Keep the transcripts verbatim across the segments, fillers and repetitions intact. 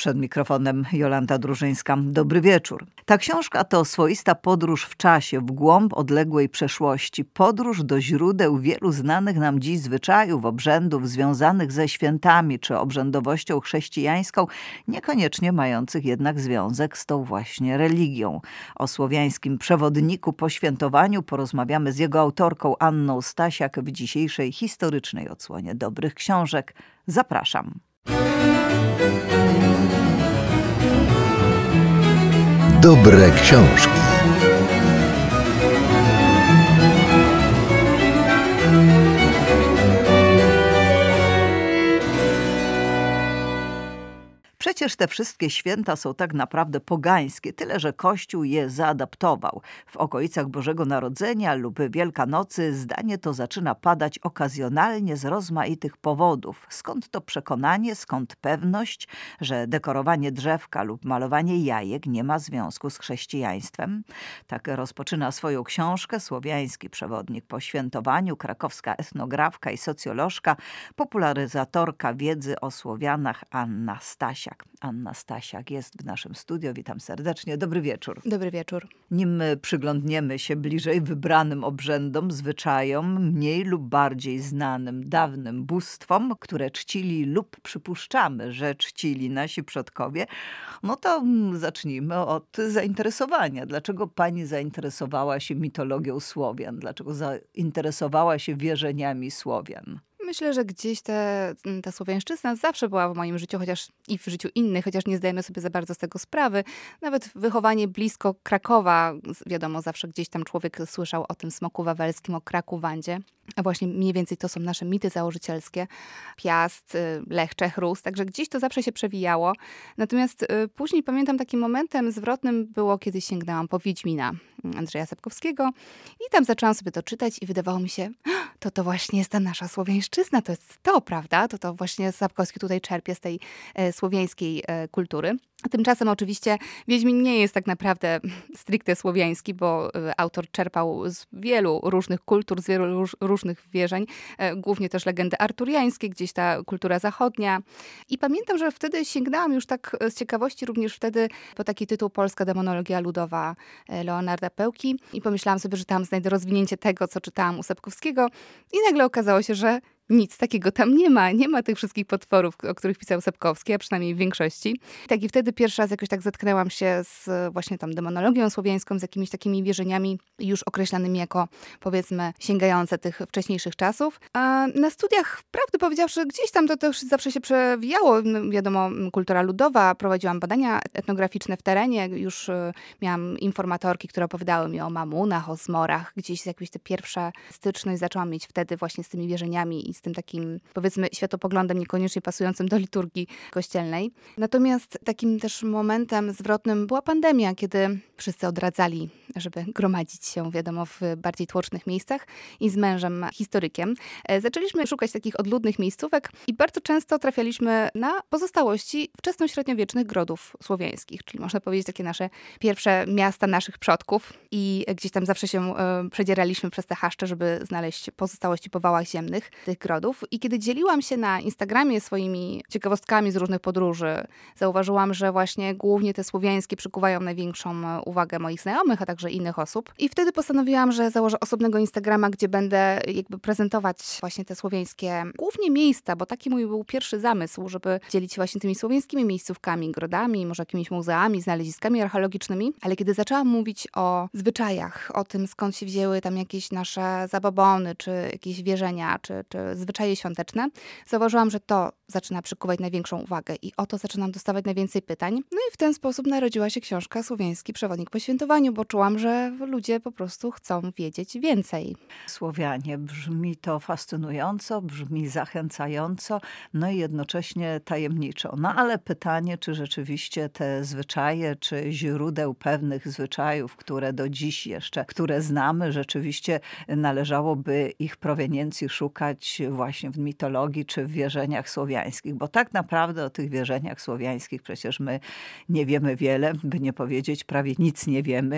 Przed mikrofonem Jolanta Drużyńska. Dobry wieczór. Ta książka to swoista podróż w czasie, w głąb odległej przeszłości. Podróż do źródeł wielu znanych nam dziś zwyczajów, obrzędów związanych ze świętami czy obrzędowością chrześcijańską, niekoniecznie mających jednak związek z tą właśnie religią. O słowiańskim przewodniku po świętowaniu porozmawiamy z jego autorką Anną Stasiak w dzisiejszej historycznej odsłonie dobrych książek. Zapraszam. Dobre książki. Przecież te wszystkie święta są tak naprawdę pogańskie, tyle że Kościół je zaadaptował. W okolicach Bożego Narodzenia lub Wielkanocy zdanie to zaczyna padać okazjonalnie z rozmaitych powodów. Skąd to przekonanie, skąd pewność, że dekorowanie drzewka lub malowanie jajek nie ma związku z chrześcijaństwem? Tak rozpoczyna swoją książkę słowiański przewodnik po świętowaniu, krakowska etnografka i socjolożka, popularyzatorka wiedzy o Słowianach Anna Stasiak. Anna Stasiak jest w naszym studiu. Witam serdecznie. Dobry wieczór. Dobry wieczór. Nim przyglądniemy się bliżej wybranym obrzędom, zwyczajom, mniej lub bardziej znanym dawnym bóstwom, które czcili lub przypuszczamy, że czcili nasi przodkowie, no to zacznijmy od zainteresowania. Dlaczego pani zainteresowała się mitologią Słowian? Dlaczego zainteresowała się wierzeniami Słowian? Myślę, że gdzieś te, ta słowiańszczyzna zawsze była w moim życiu, chociaż i w życiu innych, chociaż nie zdajemy sobie za bardzo z tego sprawy. Nawet wychowanie blisko Krakowa, wiadomo, zawsze gdzieś tam człowiek słyszał o tym smoku wawelskim, o Krakuwandzie. A właśnie mniej więcej to są nasze mity założycielskie. Piast, Lech, Czech, Rus, także gdzieś to zawsze się przewijało. Natomiast później pamiętam takim momentem zwrotnym było, kiedy sięgnęłam po Wiedźmina Andrzeja Sapkowskiego i tam zaczęłam sobie to czytać i wydawało mi się, to to właśnie jest ta nasza słowiańszczyzna, to jest to, prawda? To to właśnie Sapkowski tutaj czerpie z tej e, słowiańskiej e, kultury. A tymczasem oczywiście Wiedźmin nie jest tak naprawdę stricte słowiański, bo e, autor czerpał z wielu różnych kultur, z wielu róż, różnych wierzeń, e, głównie też legendy arturiańskie, gdzieś ta kultura zachodnia. I pamiętam, że wtedy sięgnęłam już tak z ciekawości również wtedy po taki tytuł Polska demonologia ludowa e, Leonarda Pełki i pomyślałam sobie, że tam znajdę rozwinięcie tego, co czytałam u Sapkowskiego i nagle okazało się, że nic takiego tam nie ma. Nie ma tych wszystkich potworów, o których pisał Sapkowski, a przynajmniej w większości. Tak i wtedy pierwszy raz jakoś tak zetknęłam się z właśnie tam demonologią słowiańską, z jakimiś takimi wierzeniami już określanymi jako, powiedzmy, sięgające tych wcześniejszych czasów. A na studiach, prawdę powiedziawszy, gdzieś tam to też zawsze się przewijało. No, wiadomo, kultura ludowa. Prowadziłam badania etnograficzne w terenie. Już miałam informatorki, które opowiadały mi o mamunach, o zmorach. Gdzieś jakieś te pierwsze styczność zaczęłam mieć wtedy właśnie z tymi wierzeniami z tym takim, powiedzmy, światopoglądem niekoniecznie pasującym do liturgii kościelnej. Natomiast takim też momentem zwrotnym była pandemia, kiedy wszyscy odradzali, żeby gromadzić się, wiadomo, w bardziej tłocznych miejscach i z mężem historykiem. Zaczęliśmy szukać takich odludnych miejscówek i bardzo często trafialiśmy na pozostałości wczesnośredniowiecznych grodów słowiańskich, czyli można powiedzieć takie nasze pierwsze miasta naszych przodków i gdzieś tam zawsze się e, przedzieraliśmy przez te chaszcze, żeby znaleźć pozostałości po wałach ziemnych tych grodów. I kiedy dzieliłam się na Instagramie swoimi ciekawostkami z różnych podróży, zauważyłam, że właśnie głównie te słowiańskie przykuwają największą uwagę moich znajomych, a także innych osób. I wtedy postanowiłam, że założę osobnego Instagrama, gdzie będę jakby prezentować właśnie te słowiańskie, głównie miejsca, bo taki mój był pierwszy zamysł, żeby dzielić się właśnie tymi słowiańskimi miejscówkami, grodami, może jakimiś muzeami, znaleziskami archeologicznymi. Ale kiedy zaczęłam mówić o zwyczajach, o tym, skąd się wzięły tam jakieś nasze zabobony, czy jakieś wierzenia, czy, czy zwyczaje świąteczne, zauważyłam, że to zaczyna przykuwać największą uwagę i o to zaczynam dostawać najwięcej pytań. No i w ten sposób narodziła się książka Słowiański przewodnik po świętowaniu, bo czułam, że ludzie po prostu chcą wiedzieć więcej. Słowianie, brzmi to fascynująco, brzmi zachęcająco, no i jednocześnie tajemniczo. No ale pytanie, czy rzeczywiście te zwyczaje, czy źródeł pewnych zwyczajów, które do dziś jeszcze, które znamy, rzeczywiście należałoby ich proweniencji szukać właśnie w mitologii czy w wierzeniach słowiańskich, bo tak naprawdę o tych wierzeniach słowiańskich przecież my nie wiemy wiele, by nie powiedzieć prawie nic nie wiemy.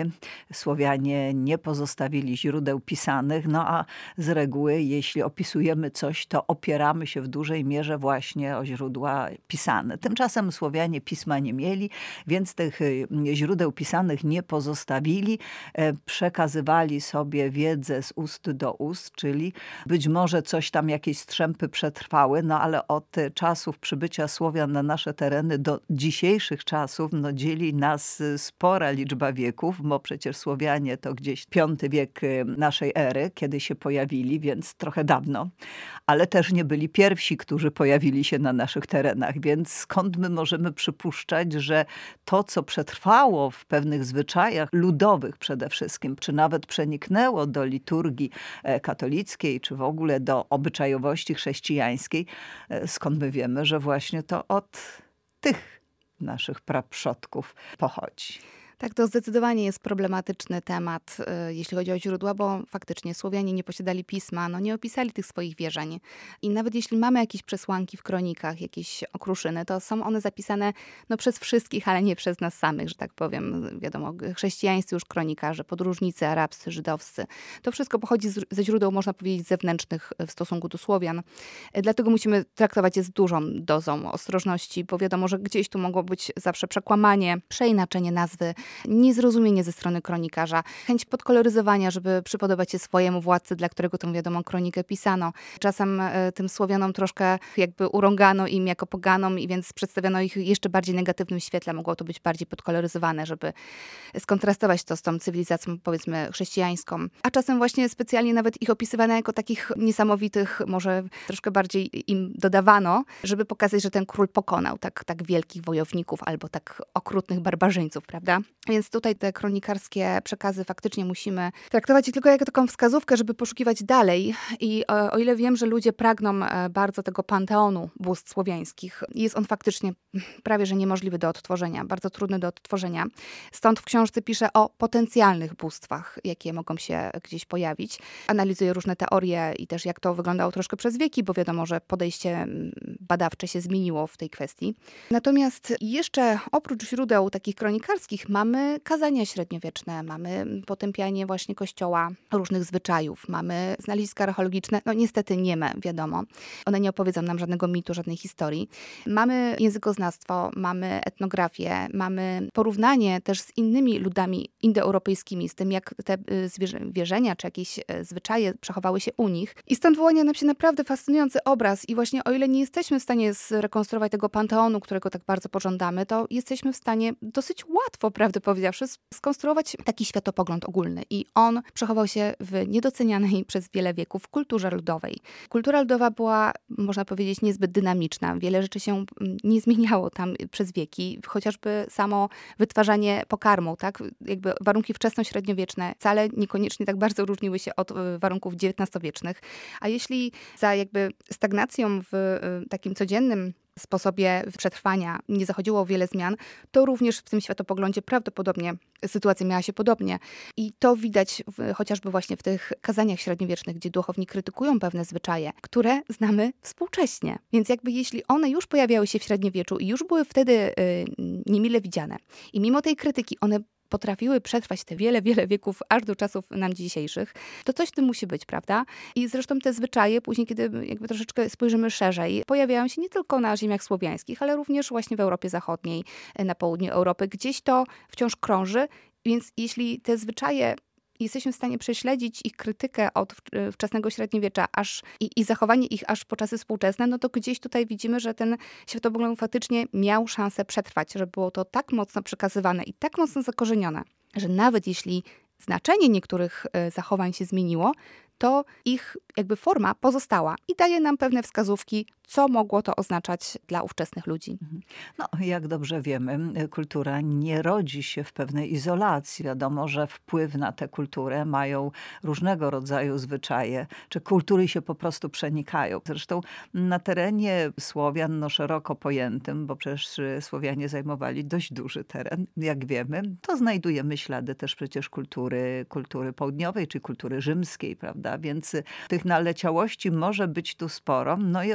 Słowianie nie pozostawili źródeł pisanych, no a z reguły, jeśli opisujemy coś, to opieramy się w dużej mierze właśnie o źródła pisane. Tymczasem Słowianie pisma nie mieli, więc tych źródeł pisanych nie pozostawili. Przekazywali sobie wiedzę z ust do ust, czyli być może coś tam, jakieś strzępy przetrwały, no ale od czasów przybycia Słowian na nasze tereny do dzisiejszych czasów no, dzieli nas spora liczba wieków, bo przecież Słowianie to gdzieś piąty wiek naszej ery, kiedy się pojawili, więc trochę dawno, ale też nie byli pierwsi, którzy pojawili się na naszych terenach, więc skąd my możemy przypuszczać, że to, co przetrwało w pewnych zwyczajach ludowych przede wszystkim, czy nawet przeniknęło do liturgii katolickiej, czy w ogóle do obyczajowości chrześcijańskiej, skąd my wiemy, że właśnie to od tych naszych praprzodków pochodzi. Tak, to zdecydowanie jest problematyczny temat, jeśli chodzi o źródła, bo faktycznie Słowianie nie posiadali pisma, no nie opisali tych swoich wierzeń. I nawet jeśli mamy jakieś przesłanki w kronikach, jakieś okruszyny, to są one zapisane no, przez wszystkich, ale nie przez nas samych, że tak powiem. Wiadomo, chrześcijańscy już kronikarze, podróżnicy arabscy, żydowscy. To wszystko pochodzi z, ze źródeł, można powiedzieć, zewnętrznych w stosunku do Słowian. Dlatego musimy traktować je z dużą dozą ostrożności, bo wiadomo, że gdzieś tu mogło być zawsze przekłamanie, przeinaczenie nazwy, niezrozumienie ze strony kronikarza, chęć podkoloryzowania, żeby przypodobać się swojemu władcy, dla którego tą wiadomą kronikę pisano. Czasem y, tym Słowianom troszkę jakby urągano im jako poganom i więc przedstawiono ich jeszcze bardziej negatywnym świetle. Mogło to być bardziej podkoloryzowane, żeby skontrastować to z tą cywilizacją, powiedzmy, chrześcijańską. A czasem właśnie specjalnie nawet ich opisywano jako takich niesamowitych, może troszkę bardziej im dodawano, żeby pokazać, że ten król pokonał tak, tak wielkich wojowników albo tak okrutnych barbarzyńców, prawda? Więc tutaj te kronikarskie przekazy faktycznie musimy traktować tylko jako taką wskazówkę, żeby poszukiwać dalej. I o, o ile wiem, że ludzie pragną bardzo tego panteonu bóstw słowiańskich, jest on faktycznie prawie że niemożliwy do odtworzenia, bardzo trudny do odtworzenia. Stąd w książce piszę o potencjalnych bóstwach, jakie mogą się gdzieś pojawić. Analizuję różne teorie i też jak to wyglądało troszkę przez wieki, bo wiadomo, że podejście badawcze się zmieniło w tej kwestii. Natomiast jeszcze oprócz źródeł takich kronikarskich mamy kazania średniowieczne, mamy potępianie właśnie kościoła, różnych zwyczajów, mamy znaleziska archeologiczne, no niestety nieme, wiadomo. One nie opowiedzą nam żadnego mitu, żadnej historii. Mamy językoznawstwo, mamy etnografię, mamy porównanie też z innymi ludami indoeuropejskimi, z tym jak te wierzenia czy jakieś zwyczaje przechowały się u nich. I stąd wyłania nam się naprawdę fascynujący obraz i właśnie o ile nie jesteśmy w stanie zrekonstruować tego panteonu, którego tak bardzo pożądamy, to jesteśmy w stanie dosyć łatwo, prawdę powiedziawszy, skonstruować taki światopogląd ogólny. I on przechował się w niedocenianej przez wiele wieków kulturze ludowej. Kultura ludowa była, można powiedzieć, niezbyt dynamiczna. Wiele rzeczy się nie zmieniało tam przez wieki. Chociażby samo wytwarzanie pokarmu, tak? Jakby warunki wczesno-średniowieczne wcale niekoniecznie tak bardzo różniły się od warunków dziewiętnastowiecznych. A jeśli za jakby stagnacją w takim codziennym sposobie przetrwania nie zachodziło o wiele zmian, to również w tym światopoglądzie prawdopodobnie sytuacja miała się podobnie. I to widać w, chociażby właśnie w tych kazaniach średniowiecznych, gdzie duchowni krytykują pewne zwyczaje, które znamy współcześnie. Więc jakby jeśli one już pojawiały się w średniowieczu i już były wtedy y, niemile widziane i mimo tej krytyki one potrafiły przetrwać te wiele, wiele wieków aż do czasów nam dzisiejszych, to coś w tym musi być, prawda? I zresztą te zwyczaje później, kiedy jakby troszeczkę spojrzymy szerzej, pojawiają się nie tylko na ziemiach słowiańskich, ale również właśnie w Europie Zachodniej, na południu Europy. Gdzieś to wciąż krąży, więc jeśli te zwyczaje jesteśmy w stanie prześledzić ich krytykę od wczesnego średniowiecza aż i, i zachowanie ich aż po czasy współczesne, no to gdzieś tutaj widzimy, że ten światopogląd faktycznie miał szansę przetrwać, że było to tak mocno przekazywane i tak mocno zakorzenione, że nawet jeśli znaczenie niektórych zachowań się zmieniło, to ich jakby forma pozostała i daje nam pewne wskazówki, co mogło to oznaczać dla ówczesnych ludzi. No, jak dobrze wiemy, kultura nie rodzi się w pewnej izolacji. Wiadomo, że wpływ na tę kulturę mają różnego rodzaju zwyczaje, czy kultury się po prostu przenikają. Zresztą na terenie Słowian, no szeroko pojętym, bo przecież Słowianie zajmowali dość duży teren, jak wiemy, to znajdujemy ślady też przecież kultury, kultury południowej, czy kultury rzymskiej, prawda? Więc tych naleciałości może być tu sporo. No i oczywiście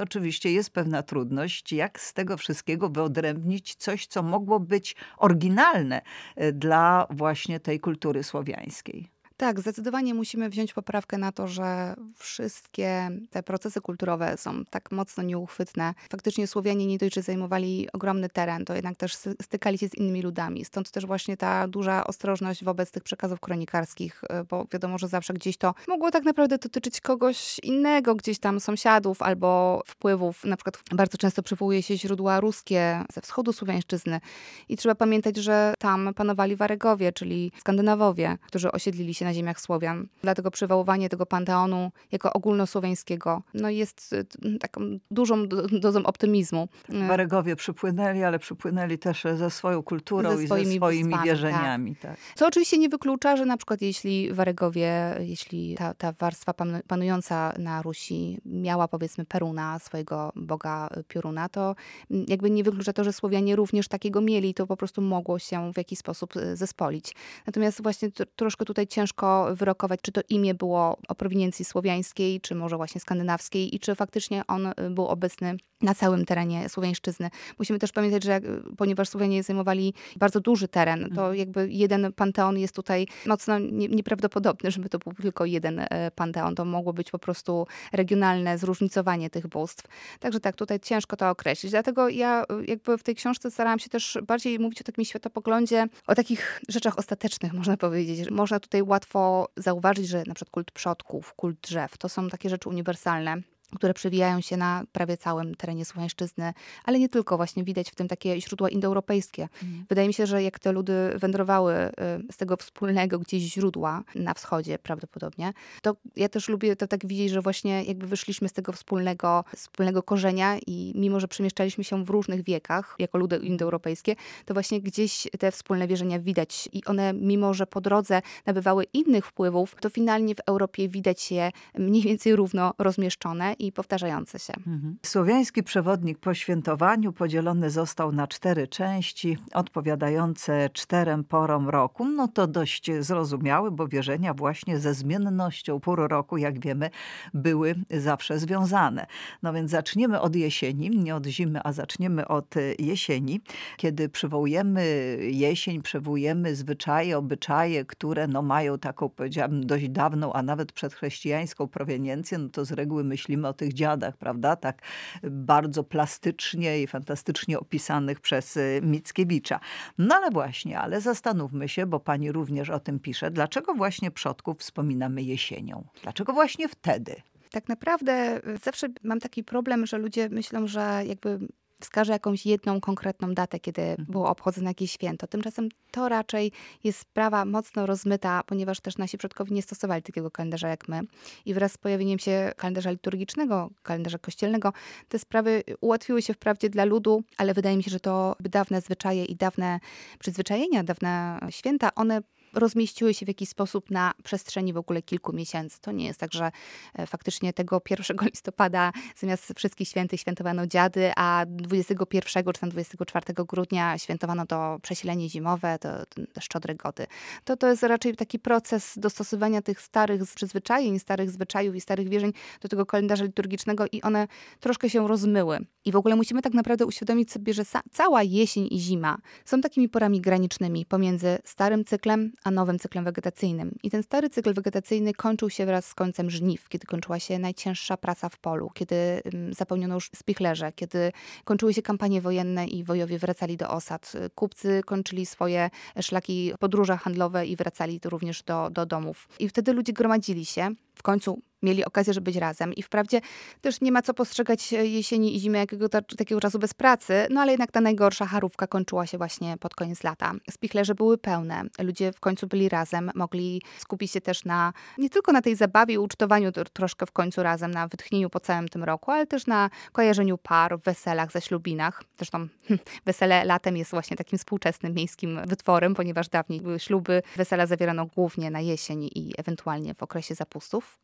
rzeczywiście jest pewna trudność, jak z tego wszystkiego wyodrębnić coś, co mogło być oryginalne e, dla właśnie tej kultury słowiańskiej. Tak, zdecydowanie musimy wziąć poprawkę na to, że wszystkie te procesy kulturowe są tak mocno nieuchwytne. Faktycznie Słowianie nie dość, że zajmowali ogromny teren, to jednak też sy- stykali się z innymi ludami. Stąd też właśnie ta duża ostrożność wobec tych przekazów kronikarskich, y, bo wiadomo, że zawsze gdzieś to mogło tak naprawdę dotyczyć kogoś innego, gdzieś tam sąsiadów albo wpływów. Na przykład bardzo często przywołuje się źródła ruskie ze wschodu Słowiańszczyzny i trzeba pamiętać, że tam panowali Warygowie, czyli Skandynawowie, którzy osiedlili się na ziemiach Słowian. Dlatego przywoływanie tego panteonu jako ogólnosłowiańskiego no jest y, taką dużą do- dozą optymizmu. Y, Warygowie przypłynęli, ale przypłynęli też ze swoją kulturą Ze i ze swoimi swoimi bóstwami, wierzeniami. Tak. Co oczywiście nie wyklucza, że na przykład jeśli Warygowie, jeśli ta, ta warstwa panu- panująca na Rusi miała powiedzmy Peruna, swojego boga y, Pioruna, to mm, jakby nie wyklucza to, że Słowianie również takiego mieli, to po prostu mogło się w jakiś sposób y, zespolić. Natomiast właśnie tr- troszkę tutaj ciężko wyrokować, czy to imię było o prowiniencji słowiańskiej, czy może właśnie skandynawskiej i czy faktycznie on y, był obecny na całym terenie Słowiańszczyzny. Musimy też pamiętać, że jak, ponieważ Słowianie zajmowali bardzo duży teren, to jakby jeden panteon jest tutaj mocno nie, nieprawdopodobny, żeby to był tylko jeden e, panteon. To mogło być po prostu regionalne zróżnicowanie tych bóstw. Także tak, tutaj ciężko to określić. Dlatego ja y, jakby w tej książce starałam się też bardziej mówić o takim światopoglądzie, o takich rzeczach ostatecznych, można powiedzieć. Można tutaj łatwo zauważyć, że na przykład kult przodków, kult drzew, to są takie rzeczy uniwersalne, które przewijają się na prawie całym terenie Słowiańszczyzny, ale nie tylko. Właśnie widać w tym takie źródła indoeuropejskie. Mhm. Wydaje mi się, że jak te ludy wędrowały y, z tego wspólnego gdzieś źródła na wschodzie prawdopodobnie, to ja też lubię to tak widzieć, że właśnie jakby wyszliśmy z tego wspólnego, wspólnego korzenia i mimo, że przemieszczaliśmy się w różnych wiekach jako ludy indoeuropejskie, to właśnie gdzieś te wspólne wierzenia widać i one, mimo że po drodze nabywały innych wpływów, to finalnie w Europie widać je mniej więcej równo rozmieszczone i powtarzające się. Mhm. Słowiański przewodnik po świętowaniu podzielony został na cztery części, odpowiadające czterem porom roku. No to dość zrozumiałe, bo wierzenia właśnie ze zmiennością pór roku, jak wiemy, były zawsze związane. No więc zaczniemy od jesieni, nie od zimy, a zaczniemy od jesieni, kiedy przywołujemy jesień, przywołujemy zwyczaje, obyczaje, które no mają taką, powiedziałabym, dość dawną, a nawet przedchrześcijańską proweniencję, no to z reguły myślimy o tych dziadach, prawda? Tak bardzo plastycznie i fantastycznie opisanych przez y, Mickiewicza. No ale właśnie, ale zastanówmy się, bo pani również o tym pisze, dlaczego właśnie przodków wspominamy jesienią? Dlaczego właśnie wtedy? Tak naprawdę y, zawsze mam taki problem, że ludzie myślą, że jakby wskaże jakąś jedną konkretną datę, kiedy było obchodzone jakieś święto. Tymczasem to raczej jest sprawa mocno rozmyta, ponieważ też nasi przodkowie nie stosowali takiego kalendarza jak my. I wraz z pojawieniem się kalendarza liturgicznego, kalendarza kościelnego, te sprawy ułatwiły się wprawdzie dla ludu, ale wydaje mi się, że to dawne zwyczaje i dawne przyzwyczajenia, dawne święta, one rozmieściły się w jakiś sposób na przestrzeni w ogóle kilku miesięcy. To nie jest tak, że e, faktycznie tego pierwszego listopada zamiast wszystkich świętych świętowano dziady, a dwudziestego pierwszego czy tam dwudziestego czwartego grudnia świętowano to przesilenie zimowe, to, to szczodre gody. To, to jest raczej taki proces dostosowania tych starych przyzwyczajeń, starych zwyczajów i starych wierzeń do tego kalendarza liturgicznego i one troszkę się rozmyły. I w ogóle musimy tak naprawdę uświadomić sobie, że sa- cała jesień i zima są takimi porami granicznymi pomiędzy starym cyklem a nowym cyklem wegetacyjnym. I ten stary cykl wegetacyjny kończył się wraz z końcem żniw, kiedy kończyła się najcięższa praca w polu, kiedy ym, zapełniono już spichlerze, kiedy kończyły się kampanie wojenne i wojowie wracali do osad. Kupcy kończyli swoje szlaki, podróże handlowe i wracali tu również do, do domów. I wtedy ludzie gromadzili się, w końcu mieli okazję, żeby być razem. I wprawdzie też nie ma co postrzegać jesieni i zimy jakiego ta, takiego czasu bez pracy, no ale jednak ta najgorsza charówka kończyła się właśnie pod koniec lata. Spichlerze były pełne, ludzie w końcu byli razem, mogli skupić się też na, nie tylko na tej zabawie i ucztowaniu to, troszkę w końcu razem, na wytchnieniu po całym tym roku, ale też na kojarzeniu par, weselach, zaślubinach. Zresztą wesele latem jest właśnie takim współczesnym miejskim wytworem, ponieważ dawniej były śluby, wesela zawierano głównie na jesień i ewentualnie w okresie zapustów, karnawału.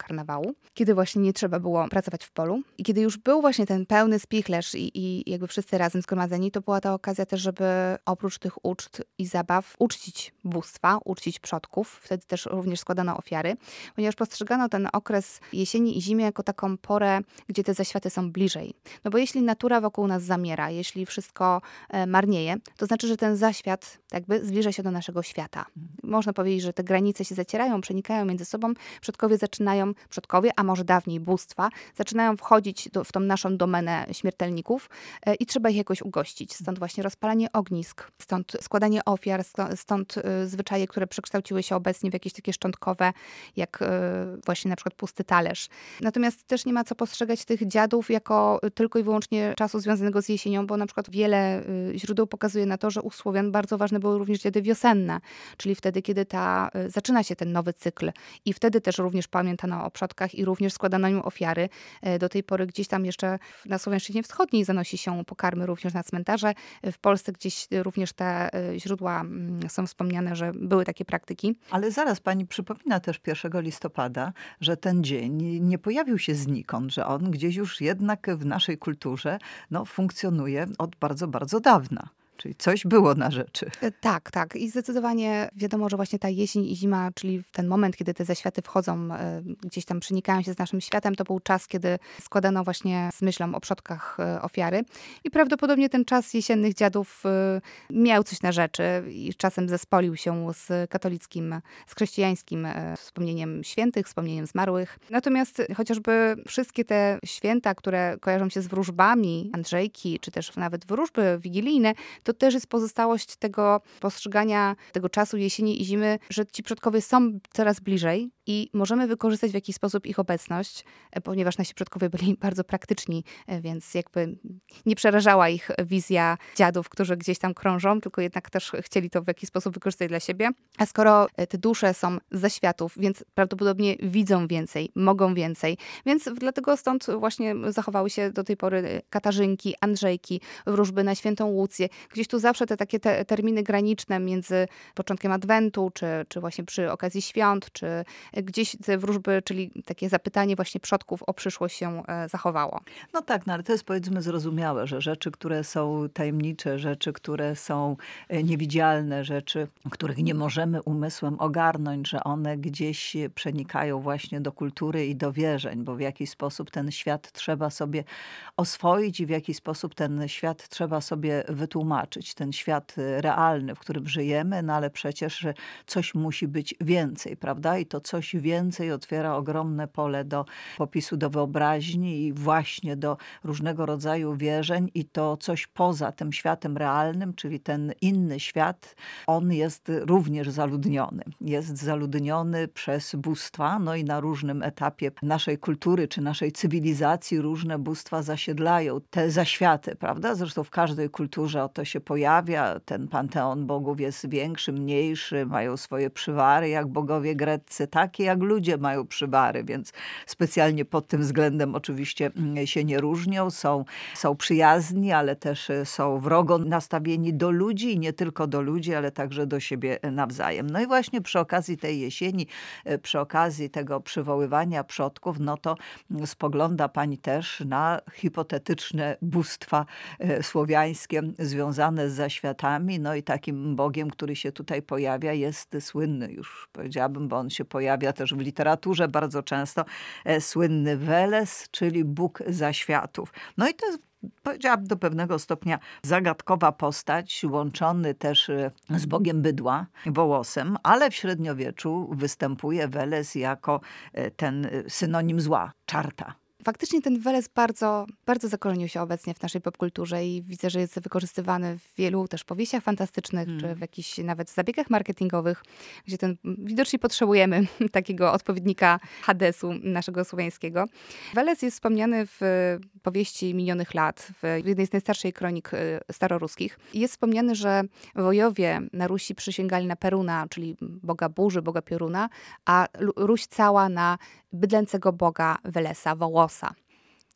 stołu, kiedy właśnie nie trzeba było pracować w polu. I kiedy już był właśnie ten pełny spichlerz i, i jakby wszyscy razem zgromadzeni, to była ta okazja też, żeby oprócz tych uczt i zabaw uczcić bóstwa, uczcić przodków. Wtedy też również składano ofiary, ponieważ postrzegano ten okres jesieni i zimy jako taką porę, gdzie te zaświaty są bliżej. No bo jeśli natura wokół nas zamiera, jeśli wszystko e, marnieje, to znaczy, że ten zaświat jakby zbliża się do naszego świata. Można powiedzieć, że te granice się zacierają, przenikają między sobą. Przodkowie zaczynają, przodkowie, a może dawniej bóstwa, zaczynają wchodzić do, w tą naszą domenę śmiertelników e, i trzeba ich jakoś ugościć. Stąd właśnie rozpalanie ognisk, stąd składanie ofiar, stąd e, zwyczaje, które przekształciły się obecnie w jakieś takie szczątkowe, jak e, właśnie na przykład pusty talerz. Natomiast też nie ma co postrzegać tych dziadów jako tylko i wyłącznie czasu związanego z jesienią, bo na przykład wiele e, źródeł pokazuje na to, że u Słowian bardzo ważne były również dziady wiosenne, czyli wtedy, kiedy ta, e, zaczyna się ten nowy cykl i wtedy też również pamiętano o przodkach i również składano im ofiary. E, do tej pory gdzieś tam jeszcze na Słowiańszczyźnie Wschodniej zanosi się pokarmy również na cmentarze. W Polsce gdzieś również te e, źródła m, są wspomniane, że były takie praktyki. Ale zaraz pani przypomina też pierwszego listopada, że ten dzień nie pojawił się znikąd, że on gdzieś już jednak w naszej kulturze no, funkcjonuje od bardzo, bardzo dawna. Czyli coś było na rzeczy. Tak, tak. I zdecydowanie wiadomo, że właśnie ta jesień i zima, czyli ten moment, kiedy te zaświaty wchodzą, gdzieś tam przenikają się z naszym światem, to był czas, kiedy składano właśnie z myślą o przodkach ofiary. I prawdopodobnie ten czas jesiennych dziadów miał coś na rzeczy i czasem zespolił się z katolickim, z chrześcijańskim wspomnieniem świętych, wspomnieniem zmarłych. Natomiast chociażby wszystkie te święta, które kojarzą się z wróżbami, Andrzejki, czy też nawet wróżby wigilijne, to też jest pozostałość tego postrzegania tego czasu jesieni i zimy, że ci przodkowie są coraz bliżej i możemy wykorzystać w jakiś sposób ich obecność, ponieważ nasi przodkowie byli bardzo praktyczni, więc jakby nie przerażała ich wizja dziadów, którzy gdzieś tam krążą, tylko jednak też chcieli to w jakiś sposób wykorzystać dla siebie. A skoro te dusze są z zaświatów, więc prawdopodobnie widzą więcej, mogą więcej, więc dlatego stąd właśnie zachowały się do tej pory Katarzynki, Andrzejki, wróżby na Świętą Łucję. Gdzieś tu zawsze te takie te terminy graniczne między początkiem Adwentu, czy, czy właśnie przy okazji świąt, czy gdzieś te wróżby, czyli takie zapytanie właśnie przodków o przyszłość się zachowało. No tak, no ale to jest powiedzmy zrozumiałe, że rzeczy, które są tajemnicze, rzeczy, które są niewidzialne, rzeczy, których nie możemy umysłem ogarnąć, że one gdzieś przenikają właśnie do kultury i do wierzeń, bo w jakiś sposób ten świat trzeba sobie oswoić i w jakiś sposób ten świat trzeba sobie wytłumaczyć. Ten świat realny, w którym żyjemy, no ale przecież coś musi być więcej, prawda? I to coś więcej otwiera ogromne pole do popisu, do wyobraźni i właśnie do różnego rodzaju wierzeń i to coś poza tym światem realnym, czyli ten inny świat, on jest również zaludniony. Jest zaludniony przez bóstwa, no i na różnym etapie naszej kultury czy naszej cywilizacji różne bóstwa zasiedlają te zaświaty, prawda? Zresztą w każdej kulturze oto się pojawia, ten panteon bogów jest większy, mniejszy, mają swoje przywary, jak bogowie greccy, takie jak ludzie mają przywary, więc specjalnie pod tym względem oczywiście się nie różnią, są, są przyjazni, ale też są wrogo nastawieni do ludzi i nie tylko do ludzi, ale także do siebie nawzajem. No i właśnie przy okazji tej jesieni, przy okazji tego przywoływania przodków, no to spogląda pani też na hipotetyczne bóstwa słowiańskie związane z zaświatami, no i takim bogiem, który się tutaj pojawia, jest słynny, już powiedziałabym, bo on się pojawia też w literaturze bardzo często, słynny Weles, czyli Bóg zaświatów. No i to jest, powiedziałabym, do pewnego stopnia zagadkowa postać, łączony też z bogiem bydła, Wołosem, ale w średniowieczu występuje Weles jako ten synonim zła, czarta. Faktycznie ten Weles bardzo, bardzo zakorzenił się obecnie w naszej popkulturze i widzę, że jest wykorzystywany w wielu też powieściach fantastycznych, hmm. czy w jakichś nawet zabiegach marketingowych, gdzie ten widocznie potrzebujemy takiego odpowiednika Hadesu naszego słowiańskiego. Weles jest wspomniany w powieści minionych lat, w jednej z najstarszych kronik staroruskich. Jest wspomniany, że wojowie na Rusi przysięgali na Peruna, czyli boga burzy, boga pioruna, a Ruś cała na bydlęcego boga Welesa, Wołosa.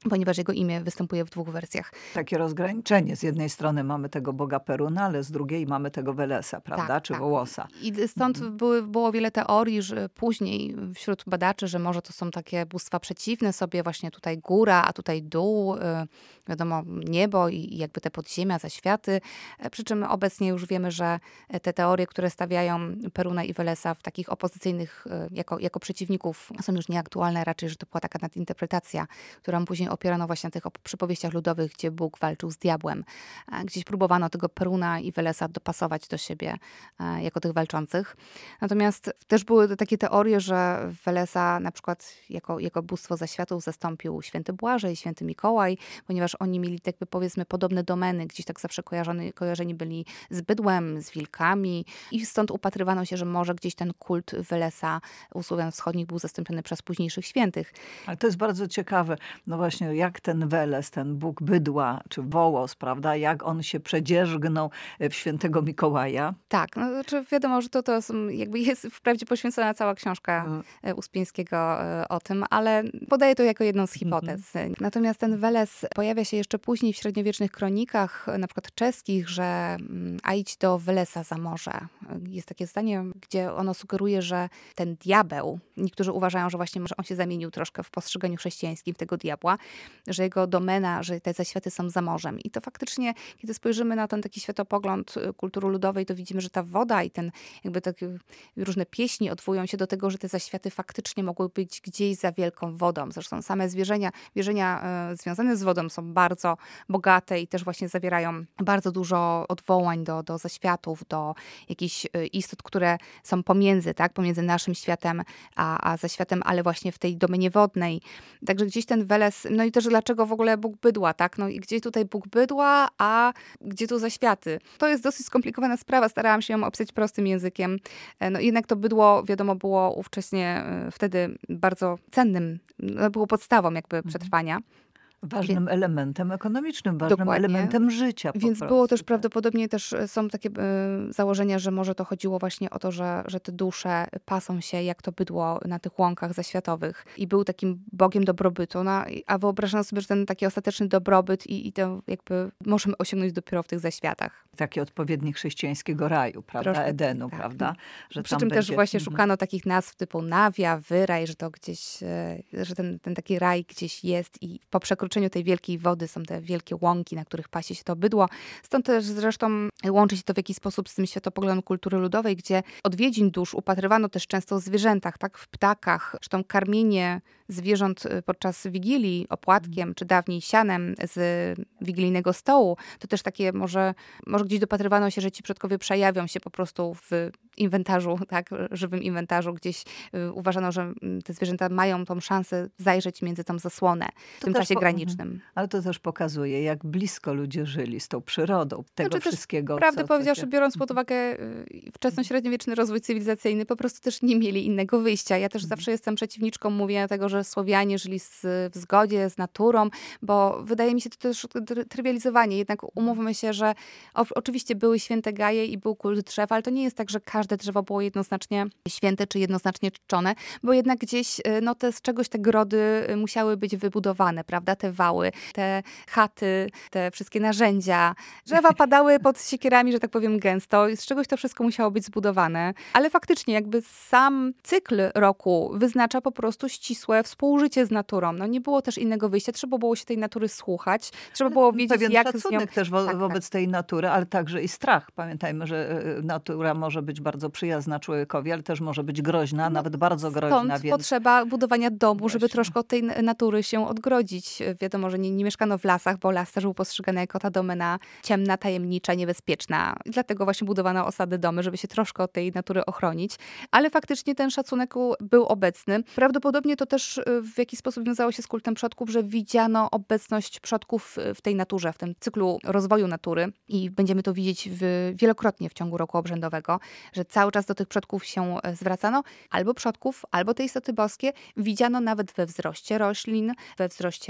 ponieważ jego imię występuje w dwóch wersjach. Takie rozgraniczenie. Z jednej strony mamy tego boga Peruna, ale z drugiej mamy tego Welesa, prawda? Tak, Czy tak. Wołosa. I stąd Mhm. były, było wiele teorii, że później wśród badaczy, że może to są takie bóstwa przeciwne sobie, właśnie tutaj góra, a tutaj dół, y, wiadomo, niebo i i jakby te podziemia, zaświaty. E, Przy czym obecnie już wiemy, że te teorie, które stawiają Peruna i Welesa w takich opozycyjnych, y, jako, jako przeciwników, są już nieaktualne, raczej, że to była taka nadinterpretacja, którą później opierano właśnie na tych op- przypowieściach ludowych, gdzie Bóg walczył z diabłem. E, Gdzieś próbowano tego Peruna i Welesa dopasować do siebie e, jako tych walczących. Natomiast też były takie teorie, że Welesa na przykład jako, jako bóstwo zaświatów zastąpił święty Błażej, święty Mikołaj, ponieważ oni mieli jakby powiedzmy podobne domeny, gdzieś tak zawsze kojarzeni, kojarzeni byli z bydłem, z wilkami i stąd upatrywano się, że może gdzieś ten kult Welesa u Słowian wschodnich był zastąpiony przez późniejszych świętych. Ale to jest bardzo ciekawe. No właśnie, jak ten Weles, ten Bóg bydła, czy Wołos, prawda? Jak on się przedzierzgnął w świętego Mikołaja. Tak, no, znaczy wiadomo, że to, to są, jakby jest wprawdzie poświęcona cała książka Mm. e, Uspieńskiego e, o tym, ale podaję to jako jedną z hipotez. Natomiast ten Weles pojawia się jeszcze później w średniowiecznych kronikach, na przykład czeskich, że mm, a idź do Welesa za morze. Jest takie zdanie, gdzie ono sugeruje, że ten diabeł, niektórzy uważają, że właśnie może on się zamienił troszkę w postrzeganiu chrześcijańskim tego diabła, że jego domena, że te zaświaty są za morzem. I to faktycznie, kiedy spojrzymy na ten taki światopogląd y, kultury ludowej, to widzimy, że ta woda i ten jakby takie różne pieśni odwołują się do tego, że te zaświaty faktycznie mogły być gdzieś za wielką wodą. Zresztą same zwierzenia, wierzenia y, związane z wodą są bardzo bogate i też właśnie zawierają bardzo dużo odwołań do, do zaświatów, do jakichś y, istot, które są pomiędzy, tak, pomiędzy naszym światem a, a zaświatem, ale właśnie w tej domenie wodnej. Także gdzieś ten Weles, no i też dlaczego w ogóle Bóg bydła, tak? No i gdzie tutaj Bóg bydła, a gdzie tu zaświaty? To jest dosyć skomplikowana sprawa, starałam się ją opisać prostym językiem. E, No jednak to bydło, wiadomo, było ówcześnie e, wtedy bardzo cennym, no, było podstawą jakby przetrwania. Ważnym elementem ekonomicznym, ważnym Dokładnie. elementem życia po Więc prostu. było też tak. prawdopodobnie też e, są takie e, założenia, że może to chodziło właśnie o to, że, że te dusze pasą się jak to bydło na tych łąkach zaświatowych i był takim bogiem dobrobytu. No, i- a wyobrażam sobie, że ten taki ostateczny dobrobyt i, i to jakby możemy osiągnąć dopiero w tych zaświatach. Taki odpowiednik chrześcijańskiego raju, prawda? Troszkę Edenu, tak. prawda? Że Przy tam czym też będzie- właśnie Mhm. szukano takich nazw typu Nawia, Wyraj, że to gdzieś, e, że ten, ten taki raj gdzieś jest i po przekroczeniu tej wielkiej wody są te wielkie łąki, na których pasie się to bydło. Stąd też zresztą łączy się to w jakiś sposób z tym światopoglądem kultury ludowej, gdzie odwiedzin dusz upatrywano też często w zwierzętach, tak, w ptakach. Zresztą karmienie zwierząt y, podczas Wigilii opłatkiem, czy dawniej sianem z wigilijnego stołu, to też takie może, może gdzieś dopatrywano się, że ci przodkowie przejawią się po prostu w inwentarzu, tak, żywym inwentarzu. Gdzieś y, uważano, że mm, te zwierzęta mają tą szansę zajrzeć między tą zasłonę w To tym też czasie po- granicznym. Ale to też pokazuje, jak blisko ludzie żyli z tą przyrodą, tego Znaczy też, wszystkiego. Prawdę co- co powiedziawszy, się- biorąc pod uwagę y, wczesnośredniowieczny rozwój cywilizacyjny, po prostu też nie mieli innego wyjścia. Ja też zawsze jestem przeciwniczką mówienia tego, że Słowianie żyli z, w zgodzie z naturą, bo wydaje mi się to też try- trywializowanie. Jednak umówmy się, że o, oczywiście były święte gaje i był kult drzewa, ale to nie jest tak, że każde drzewo było jednoznacznie święte czy jednoznacznie czczone, bo jednak gdzieś y, no, te, z czegoś te grody y, musiały być wybudowane, prawda? Te wały, te chaty, te wszystkie narzędzia. Drzewa padały pod siekierami, że tak powiem, gęsto. I z czegoś to wszystko musiało być zbudowane. Ale faktycznie jakby sam cykl roku wyznacza po prostu ścisłe współżycie z naturą. No nie było też innego wyjścia. Trzeba było się tej natury słuchać. Trzeba było wiedzieć, Pewien jak z nią... szacunek też wo- Tak, tak. wobec tej natury, ale także i strach. Pamiętajmy, że e, natura może być bardzo przyjazna człowiekowi, ale też może być groźna, nawet bardzo groźna. No, Stąd Więc potrzeba budowania domu, żeby Właśnie. troszkę od tej n- natury się odgrodzić. Wiadomo, że nie, nie mieszkano w lasach, bo las też był postrzegany jako ta domena ciemna, tajemnicza, niebezpieczna. I dlatego właśnie budowano osady, domy, żeby się troszkę od tej natury ochronić. Ale faktycznie ten szacunek u- był obecny. Prawdopodobnie to też y, w jakiś sposób wiązało się z kultem przodków, że widziano obecność przodków y, w tej naturze, w tym cyklu rozwoju natury. I będziemy to widzieć w, wielokrotnie w ciągu roku obrzędowego, że cały czas do tych przodków się e, zwracano. Albo przodków, albo te istoty boskie widziano nawet we wzroście roślin, we wzroście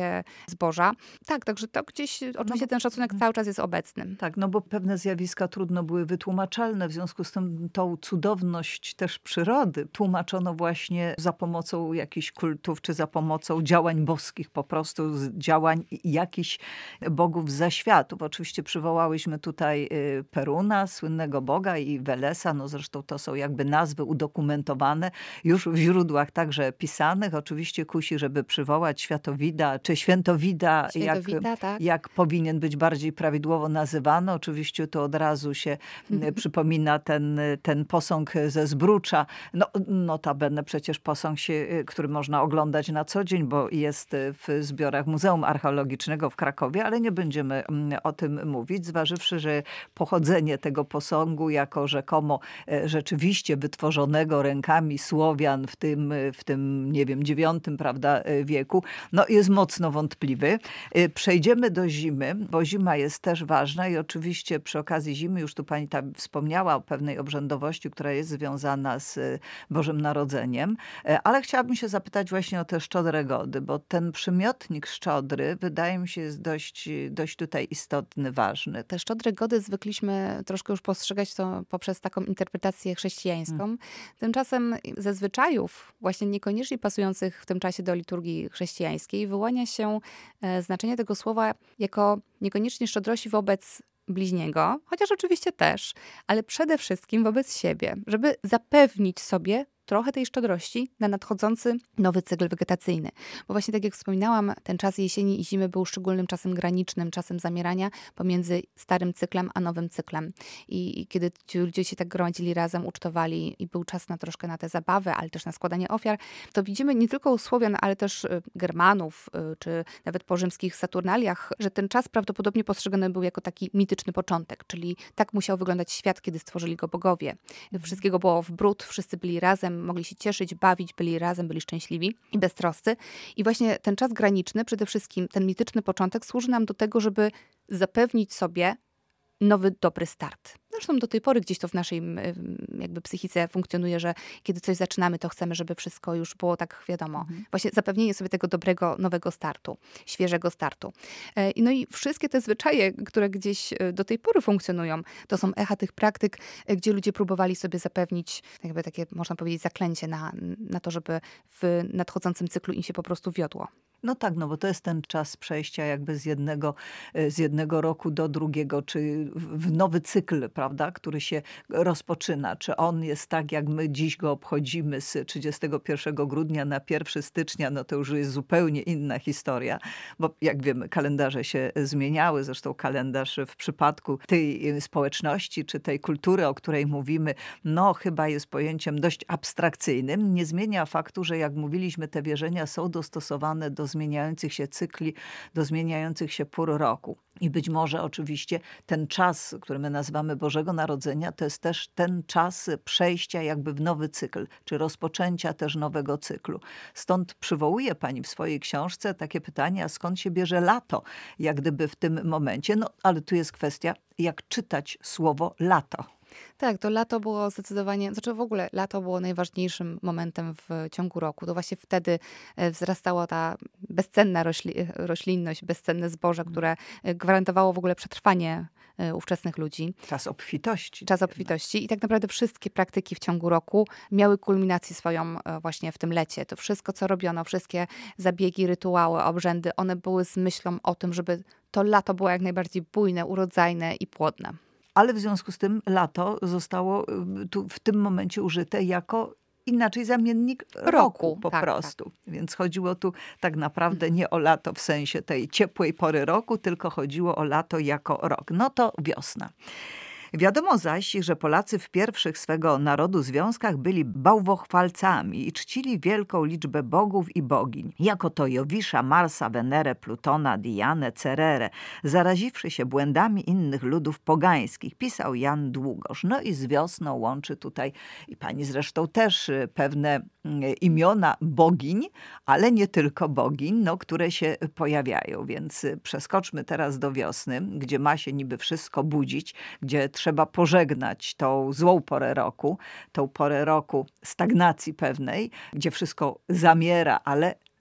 zboża. Tak, także to gdzieś oczywiście No, ten szacunek cały czas jest obecny. tak, no bo pewne zjawiska trudno były wytłumaczalne, w związku z tym tą cudowność też przyrody tłumaczono właśnie za pomocą jakichś kultów, czy za pomocą działań boskich, po prostu z działań jakichś bogów z zaświatów. Oczywiście przywołałyśmy tutaj y, Peruna, słynnego boga, i Welesa, no zresztą to są jakby nazwy udokumentowane już w źródłach także pisanych. Oczywiście kusi, żeby przywołać Światowida, czy Świętowida, Świętowita, jak, tak. jak powinien być bardziej prawidłowo nazywany. Oczywiście to od razu się Mhm. przypomina ten, ten posąg ze Zbrucza. No, notabene przecież posąg, się, który można oglądać na co dzień, bo jest w zbiorach Muzeum Archeologicznego w Krakowie, ale nie będziemy o tym mówić, zważywszy, że pochodzenie tego posągu jako rzekomo e, rzeczywiście wytworzonego rękami Słowian w tym, w tym nie wiem, dziewiątym, prawda, e, wieku, no jest mocno wątpliwy. E, Przejdziemy do zimy, bo zima jest też ważna i oczywiście przy okazji zimy, już tu pani tam wspomniała o pewnej obrzędowości, która jest związana z e, Bożym Narodzeniem, E, ale chciałabym się zapytać właśnie o te szczodre gody, bo ten przymiotnik szczodry wydaje mi się jest dość, dość tutaj istotny, ważny. Te szczodre gody zwykliśmy troszkę już postrzegać to poprzez taką interpretację chrześcijańską. Mm. Tymczasem ze zwyczajów, właśnie niekoniecznie pasujących w tym czasie do liturgii chrześcijańskiej, wyłania się e, znaczenie tego słowa jako niekoniecznie szczodrości wobec bliźniego, chociaż oczywiście też, ale przede wszystkim wobec siebie, żeby zapewnić sobie trochę tej szczodrości na nadchodzący nowy cykl wegetacyjny. Bo właśnie tak jak wspominałam, ten czas jesieni i zimy był szczególnym czasem granicznym, czasem zamierania pomiędzy starym cyklem a nowym cyklem. I, i kiedy ci ludzie się tak gromadzili razem, ucztowali i był czas na troszkę na te zabawy, ale też na składanie ofiar, to widzimy nie tylko u Słowian, ale też y, Germanów, y, czy nawet po rzymskich Saturnaliach, że ten czas prawdopodobnie postrzegany był jako taki mityczny początek, czyli tak musiał wyglądać świat, kiedy stworzyli go bogowie. Wszystkiego było w bród, wszyscy byli razem, mogli się cieszyć, bawić, byli razem, byli szczęśliwi i beztroscy. I właśnie ten czas graniczny, przede wszystkim ten mityczny początek, służy nam do tego, żeby zapewnić sobie nowy, dobry start. Zresztą do tej pory gdzieś to w naszej jakby psychice funkcjonuje, że kiedy coś zaczynamy, to chcemy, żeby wszystko już było tak wiadomo. Mhm. Właśnie zapewnienie sobie tego dobrego, nowego startu, świeżego startu. No i wszystkie te zwyczaje, które gdzieś do tej pory funkcjonują, to są echa tych praktyk, gdzie ludzie próbowali sobie zapewnić jakby takie, można powiedzieć, zaklęcie na, na to, żeby w nadchodzącym cyklu im się po prostu wiodło. No tak, no bo to jest ten czas przejścia jakby z jednego, z jednego roku do drugiego, czy w nowy cykl, prawda, który się rozpoczyna. Czy on jest tak, jak my dziś go obchodzimy z trzydziestego pierwszego grudnia na pierwszego stycznia, no to już jest zupełnie inna historia, bo jak wiemy, kalendarze się zmieniały. Zresztą kalendarz w przypadku tej społeczności, czy tej kultury, o której mówimy, no chyba jest pojęciem dość abstrakcyjnym. Nie zmienia faktu, że jak mówiliśmy, te wierzenia są dostosowane do zmieniających się cykli, do zmieniających się pór roku. I być może oczywiście ten czas, który my nazywamy Bożego Narodzenia, to jest też ten czas przejścia jakby w nowy cykl, czy rozpoczęcia też nowego cyklu. Stąd przywołuje pani w swojej książce takie pytanie, a skąd się bierze lato, jak gdyby w tym momencie. No ale tu jest kwestia, jak czytać słowo lato. Tak, to lato było zdecydowanie, znaczy w ogóle lato było najważniejszym momentem w ciągu roku. To właśnie wtedy wzrastała ta bezcenna rośli, roślinność, bezcenne zboże, które gwarantowało w ogóle przetrwanie ówczesnych ludzi. Czas obfitości. Czas obfitości i tak naprawdę wszystkie praktyki w ciągu roku miały kulminację swoją właśnie w tym lecie. To wszystko, co robiono, wszystkie zabiegi, rytuały, obrzędy, one były z myślą o tym, żeby to lato było jak najbardziej bujne, urodzajne i płodne. Ale w związku z tym lato zostało tu w tym momencie użyte jako inaczej zamiennik roku, roku po tak, prostu. Tak. Więc chodziło tu tak naprawdę nie o lato w sensie tej ciepłej pory roku, tylko chodziło o lato jako rok. No to wiosna. Wiadomo zaś, że Polacy w pierwszych swego narodu związkach byli bałwochwalcami i czcili wielką liczbę bogów i bogiń, jako to Jowisza, Marsa, Wenerę, Plutona, Dianę, Cererę, zaraziwszy się błędami innych ludów pogańskich, pisał Jan Długosz. No i z wiosną łączy tutaj, i pani zresztą też, pewne imiona bogiń, ale nie tylko bogiń, no, które się pojawiają. Więc przeskoczmy teraz do wiosny, gdzie ma się niby wszystko budzić, gdzie trzeba pożegnać tą złą porę roku, tą porę roku stagnacji pewnej, gdzie wszystko zamiera, ale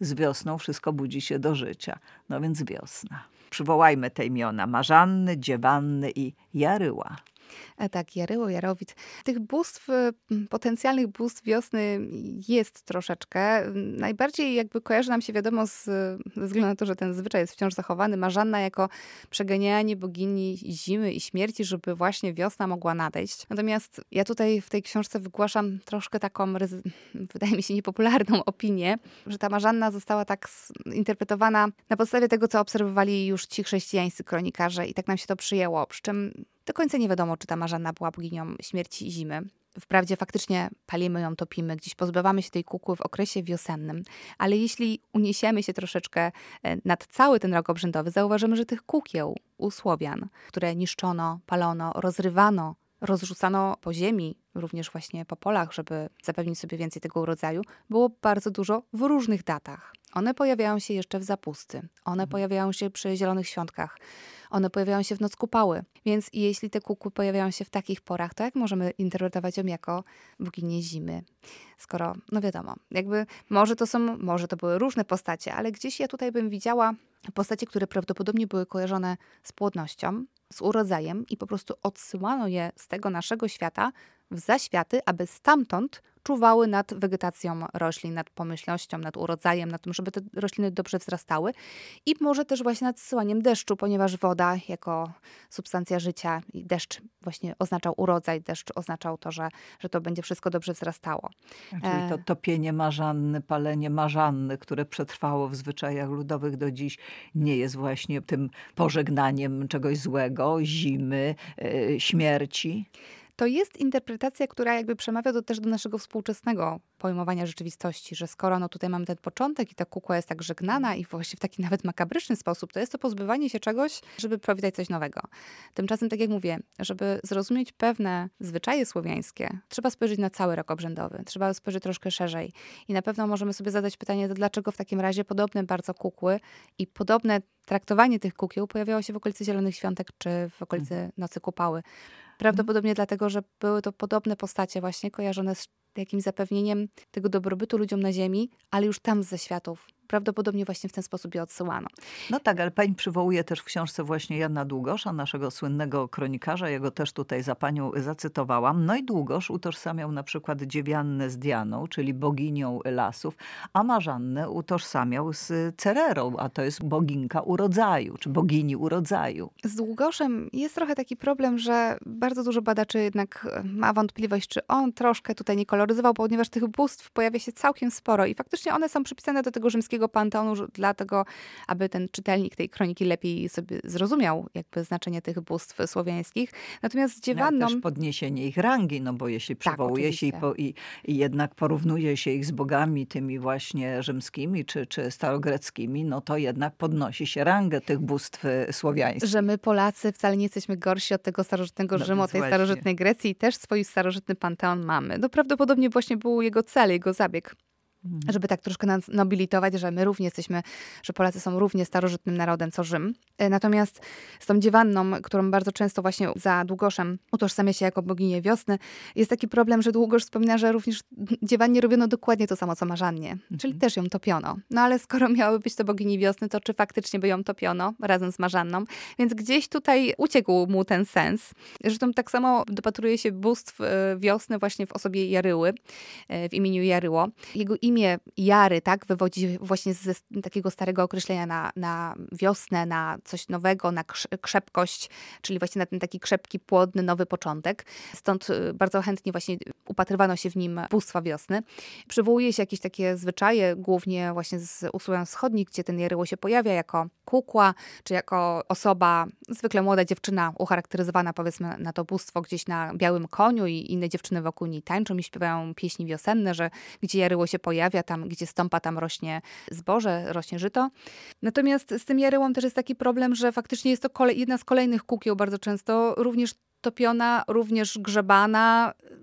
z wiosną wszystko budzi się do życia. No więc wiosna. Przywołajmy te imiona: Marzanny, Dziewanny i Jaryła. E, Tak, Jaryło, Jarowit. Tych bóstw, y, potencjalnych bóstw wiosny jest troszeczkę. Najbardziej jakby kojarzy nam się, wiadomo, z, ze względu na to, że ten zwyczaj jest wciąż zachowany, Marzanna jako przeganianie bogini zimy i śmierci, żeby właśnie wiosna mogła nadejść. Natomiast ja tutaj w tej książce wygłaszam troszkę taką, ryzy- wydaje mi się, niepopularną opinię, że ta Marzanna została tak s- interpretowana na podstawie tego, co obserwowali już ci chrześcijańscy kronikarze i tak nam się to przyjęło. Przy czym do końca nie wiadomo, czy ta Marzanna była boginią śmierci i zimy. Wprawdzie faktycznie palimy ją, topimy, gdzieś pozbywamy się tej kukły w okresie wiosennym, ale jeśli uniesiemy się troszeczkę e, nad cały ten rok obrzędowy, zauważymy, że tych kukieł u Słowian, które niszczono, palono, rozrywano, rozrzucano po ziemi, również właśnie po polach, żeby zapewnić sobie więcej tego urodzaju, było bardzo dużo w różnych datach. One pojawiają się jeszcze w zapusty, one pojawiają się przy zielonych świątkach, one pojawiają się w noc kupały. Więc jeśli te kukły pojawiają się w takich porach, to jak możemy interpretować ją jako boginię zimy? Skoro, no wiadomo, jakby może to są, może to były różne postacie, ale gdzieś ja tutaj bym widziała postacie, które prawdopodobnie były kojarzone z płodnością, z urodzajem i po prostu odsyłano je z tego naszego świata w zaświaty, aby stamtąd czuwały nad wegetacją roślin, nad pomyślnością, nad urodzajem, nad tym, żeby te rośliny dobrze wzrastały i może też właśnie nad zsyłaniem deszczu, ponieważ woda jako substancja życia i deszcz właśnie oznaczał urodzaj, deszcz oznaczał to, że, że to będzie wszystko dobrze wzrastało. Czyli to topienie Marzanny, palenie Marzanny, które przetrwało w zwyczajach ludowych do dziś, nie jest właśnie tym pożegnaniem czegoś złego, zimy, yy, śmierci? To jest interpretacja, która jakby przemawia do, też do naszego współczesnego pojmowania rzeczywistości, że skoro no tutaj mamy ten początek i ta kukła jest tak żegnana i właśnie w taki nawet makabryczny sposób, to jest to pozbywanie się czegoś, żeby powitać coś nowego. Tymczasem, tak jak mówię, żeby zrozumieć pewne zwyczaje słowiańskie, trzeba spojrzeć na cały rok obrzędowy, trzeba spojrzeć troszkę szerzej i na pewno możemy sobie zadać pytanie, dlaczego w takim razie podobne bardzo kukły i podobne traktowanie tych kukieł pojawiało się w okolicy Zielonych Świątek czy w okolicy Nocy Kupały. Prawdopodobnie dlatego, że były to podobne postacie właśnie kojarzone z jakimś zapewnieniem tego dobrobytu ludziom na ziemi, ale już tam z zaświatów. Prawdopodobnie właśnie w ten sposób je odsyłano. No tak, ale pani przywołuje też w książce właśnie Jana Długosza, naszego słynnego kronikarza. Ja go też tutaj za panią zacytowałam. No i Długosz utożsamiał na przykład Dziewiannę z Dianą, czyli boginią lasów, a Marzannę utożsamiał z Cererą, a to jest boginka urodzaju, czy bogini urodzaju. Z Długoszem jest trochę taki problem, że bardzo dużo badaczy jednak ma wątpliwość, czy on troszkę tutaj nie koloryzował, ponieważ tych bóstw pojawia się całkiem sporo i faktycznie one są przypisane do tego rzymskiego panteonu, że- dlatego, aby ten czytelnik tej kroniki lepiej sobie zrozumiał jakby znaczenie tych bóstw słowiańskich. Natomiast z No, ale Dziewanną... też podniesienie ich rangi, no bo jeśli Tak, przywołuje się i, oczywiście. po, i, i jednak porównuje się ich z bogami tymi właśnie rzymskimi czy, czy starogreckimi, no to jednak podnosi się rangę tych bóstw e, słowiańskich. Że my Polacy wcale nie jesteśmy gorsi od tego starożytnego No Rzymu, więc od tej właśnie. starożytnej Grecji i też swój starożytny panteon mamy. No prawdopodobnie właśnie był jego cel, jego zabieg. Żeby tak troszkę nas nobilitować, że my również jesteśmy, że Polacy są równie starożytnym narodem co Rzym. E, Natomiast z tą Dziewanną, którą bardzo często właśnie za Długoszem utożsamia się jako boginię wiosny, jest taki problem, że Długosz wspomina, że również Dziewannie robiono dokładnie to samo co Marzannie, czyli też ją topiono. No ale skoro miałaby być to bogini wiosny, to czy faktycznie by ją topiono razem z Marzanną? Więc gdzieś tutaj uciekł mu ten sens. Zresztą tak samo dopatruje się bóstw e, wiosny właśnie w osobie Jaryły, e, w imieniu Jaryło. Jego imię Jary, tak, wywodzi właśnie ze s- takiego starego określenia na, na wiosnę, na coś nowego, na krz- krzepkość, czyli właśnie na ten taki krzepki, płodny, nowy początek. Stąd y, bardzo chętnie właśnie upatrywano się w nim bóstwa wiosny. Przywołuje się jakieś takie zwyczaje, głównie właśnie z usługan wschodnich, gdzie ten Jaryło się pojawia jako kukła, czy jako osoba, zwykle młoda dziewczyna ucharakteryzowana powiedzmy na to bóstwo gdzieś na białym koniu i inne dziewczyny wokół niej tańczą i śpiewają pieśni wiosenne, że gdzie Jaryło się pojawia, tam gdzie stąpa, tam rośnie zboże, rośnie żyto. Natomiast z tym Jaryłą też jest taki problem, że faktycznie jest to kolej, jedna z kolejnych kukieł bardzo często, również topiona, również grzebana.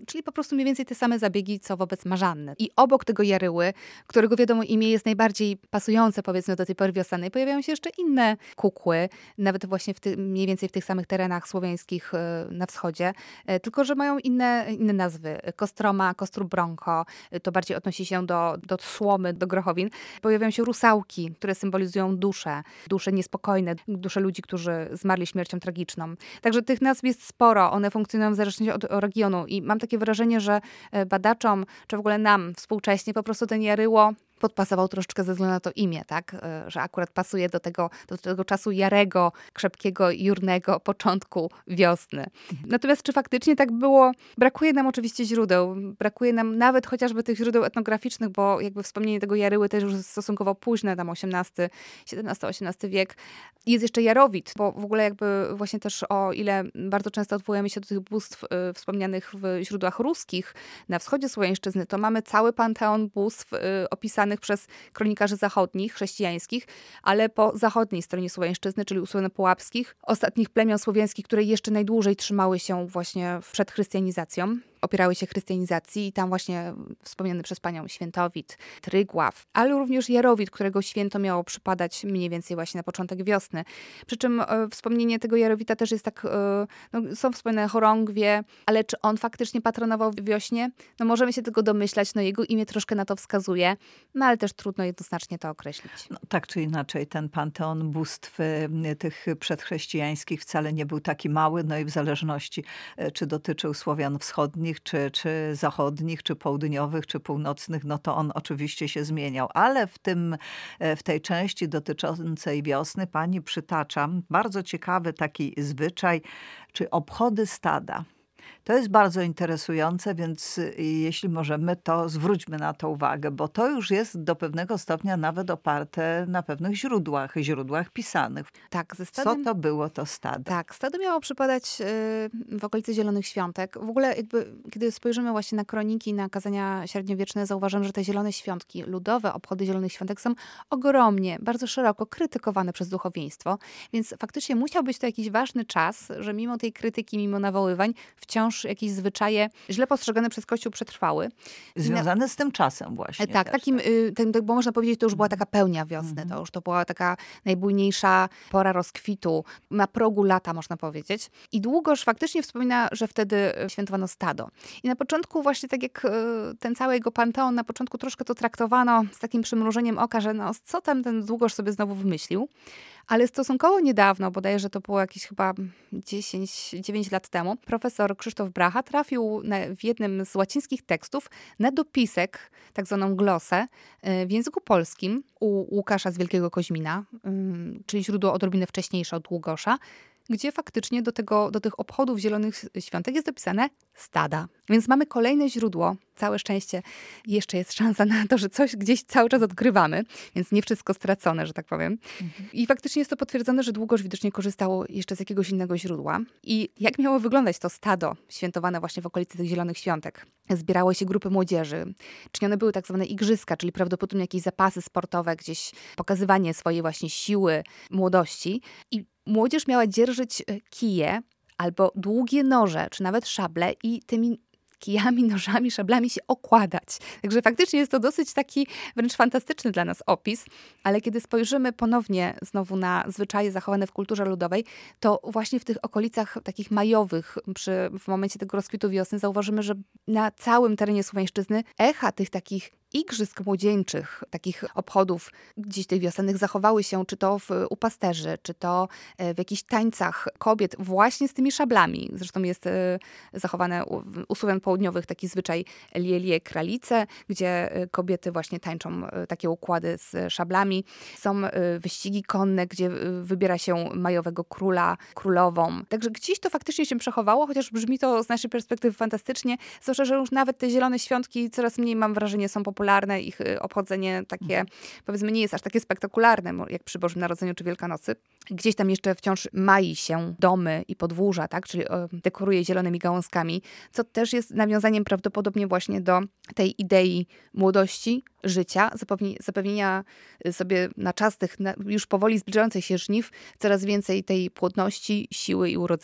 czyli po prostu mniej więcej te same zabiegi, co wobec Marzanny. I obok tego Jaryły, którego wiadomo imię jest najbardziej pasujące powiedzmy do tej pory wiosennej, pojawiają się jeszcze inne kukły, nawet właśnie w ty, mniej więcej w tych samych terenach słowiańskich na wschodzie, tylko że mają inne, inne nazwy. Kostroma, Kostrów Broncho, to bardziej odnosi się do, do słomy, do grochowin. Pojawiają się rusałki, które symbolizują dusze, dusze niespokojne, dusze ludzi, którzy zmarli śmiercią tragiczną. Także tych nazw jest sporo, one funkcjonują w zależności od regionu i mam takie wrażenie, że badaczom, czy w ogóle nam współcześnie po prostu ten Jaryło podpasował troszeczkę ze względu na to imię, tak? Że akurat pasuje do tego, do tego czasu jarego, krzepkiego, jurnego początku wiosny. Natomiast czy faktycznie tak było? Brakuje nam oczywiście źródeł. Brakuje nam nawet chociażby tych źródeł etnograficznych, bo jakby wspomnienie tego Jaryły też już jest stosunkowo późne, tam osiemnasty, siedemnasty, osiemnasty wiek. Jest jeszcze Jarowit, bo w ogóle jakby właśnie też o ile bardzo często odwołujemy się do tych bóstw y, wspomnianych w źródłach ruskich na wschodzie Słowiańszczyzny, to mamy cały panteon bóstw y, opisanych przez kronikarzy zachodnich, chrześcijańskich, ale po zachodniej stronie Słowiańszczyzny, czyli u Słowian-Pułapskich, ostatnich plemion słowiańskich, które jeszcze najdłużej trzymały się właśnie przed chrystianizacją. Opierały się chrystianizacji i tam właśnie wspomniany przez panią Świętowit, Trygław, ale również Jarowit, którego święto miało przypadać mniej więcej właśnie na początek wiosny. Przy czym e, wspomnienie tego Jarowita też jest tak, e, no, są wspomniane chorągwie, ale czy on faktycznie patronował w wiośnie? No możemy się tego domyślać, no jego imię troszkę na to wskazuje, no ale też trudno jednoznacznie to określić. No, tak czy inaczej, ten panteon bóstw y, tych przedchrześcijańskich wcale nie był taki mały, no i w zależności y, czy dotyczył Słowian wschodnich, Czy, czy zachodnich, czy południowych, czy północnych, no to on oczywiście się zmieniał. Ale w, tym, w tej części dotyczącej wiosny pani przytacza bardzo ciekawy taki zwyczaj, czy obchody stada. To jest bardzo interesujące, więc jeśli możemy, to zwróćmy na to uwagę, bo to już jest do pewnego stopnia nawet oparte na pewnych źródłach, źródłach pisanych. Tak, ze stadem, Co to było to stado? tak, stado miało przypadać y, w okolicy Zielonych Świątek. W ogóle jakby, kiedy spojrzymy właśnie na kroniki, na kazania średniowieczne, zauważymy, że te Zielone Świątki, ludowe obchody Zielonych Świątek są ogromnie, bardzo szeroko krytykowane przez duchowieństwo, więc faktycznie musiał być to jakiś ważny czas, że mimo tej krytyki, mimo nawoływań, wciąż jakieś zwyczaje źle postrzegane przez Kościół przetrwały. Związane na... z tym czasem właśnie. Tak, też, takim, tak. Y, ten, bo można powiedzieć, to już była taka pełnia wiosny, Mm-hmm. to już to była taka najbujniejsza pora rozkwitu, na progu lata można powiedzieć. I Długosz faktycznie wspomina, że wtedy świętowano stado. I na początku właśnie tak jak y, ten cały jego panteon, na początku troszkę to traktowano z takim przymrużeniem oka, że no co tam ten Długosz sobie znowu wymyślił. Ale stosunkowo niedawno, bodajże to było jakieś chyba dziesięć dziewięć lat temu, profesor Krzysztof Bracha trafił na, w jednym z łacińskich tekstów na dopisek, tak zwaną glosę, w języku polskim u Łukasza z Wielkiego Koźmina, czyli źródło odrobinę wcześniejsze od Długosza, gdzie faktycznie do, tego, do tych obchodów Zielonych Świątek jest dopisane stada. Więc mamy kolejne źródło. Całe szczęście jeszcze jest szansa na to, że coś gdzieś cały czas odkrywamy, więc nie wszystko stracone, że tak powiem. Mhm. I faktycznie jest to potwierdzone, że Długosz widocznie korzystał jeszcze z jakiegoś innego źródła. I jak miało wyglądać to stado świętowane właśnie w okolicy tych Zielonych Świątek? Zbierały się grupy młodzieży. Czynione były tak zwane igrzyska, czyli prawdopodobnie jakieś zapasy sportowe, gdzieś pokazywanie swojej właśnie siły, młodości. I młodzież miała dzierżyć kije albo długie noże, czy nawet szable i tymi kijami, nożami, szablami się okładać. Także faktycznie jest to dosyć taki wręcz fantastyczny dla nas opis, ale kiedy spojrzymy ponownie znowu na zwyczaje zachowane w kulturze ludowej, to właśnie w tych okolicach takich majowych, przy, w momencie tego rozkwitu wiosny, zauważymy, że na całym terenie Słowiańszczyzny echa tych takich igrzysk młodzieńczych, takich obchodów gdzieś tych wiosennych zachowały się, czy to w, u pasterzy, czy to w jakichś tańcach kobiet właśnie z tymi szablami. Zresztą jest y, zachowane u, u Słowian południowych taki zwyczaj lielie kralice, gdzie kobiety właśnie tańczą y, takie układy z szablami. Są y, wyścigi konne, gdzie y, wybiera się majowego króla, królową. Także gdzieś to faktycznie się przechowało, chociaż brzmi to z naszej perspektywy fantastycznie. Zwłaszcza, że już nawet te zielone świątki coraz mniej, mam wrażenie, są popularne. Ich obchodzenie takie, mhm. powiedzmy, nie jest aż takie spektakularne, jak przy Bożym Narodzeniu czy Wielkanocy. Gdzieś tam jeszcze wciąż mai się domy i podwórza, tak? Czyli dekoruje zielonymi gałązkami, co też jest nawiązaniem prawdopodobnie właśnie do tej idei młodości, życia, zapewnienia sobie na czas tych już powoli zbliżających się żniw coraz więcej tej płodności, siły i urodzaju.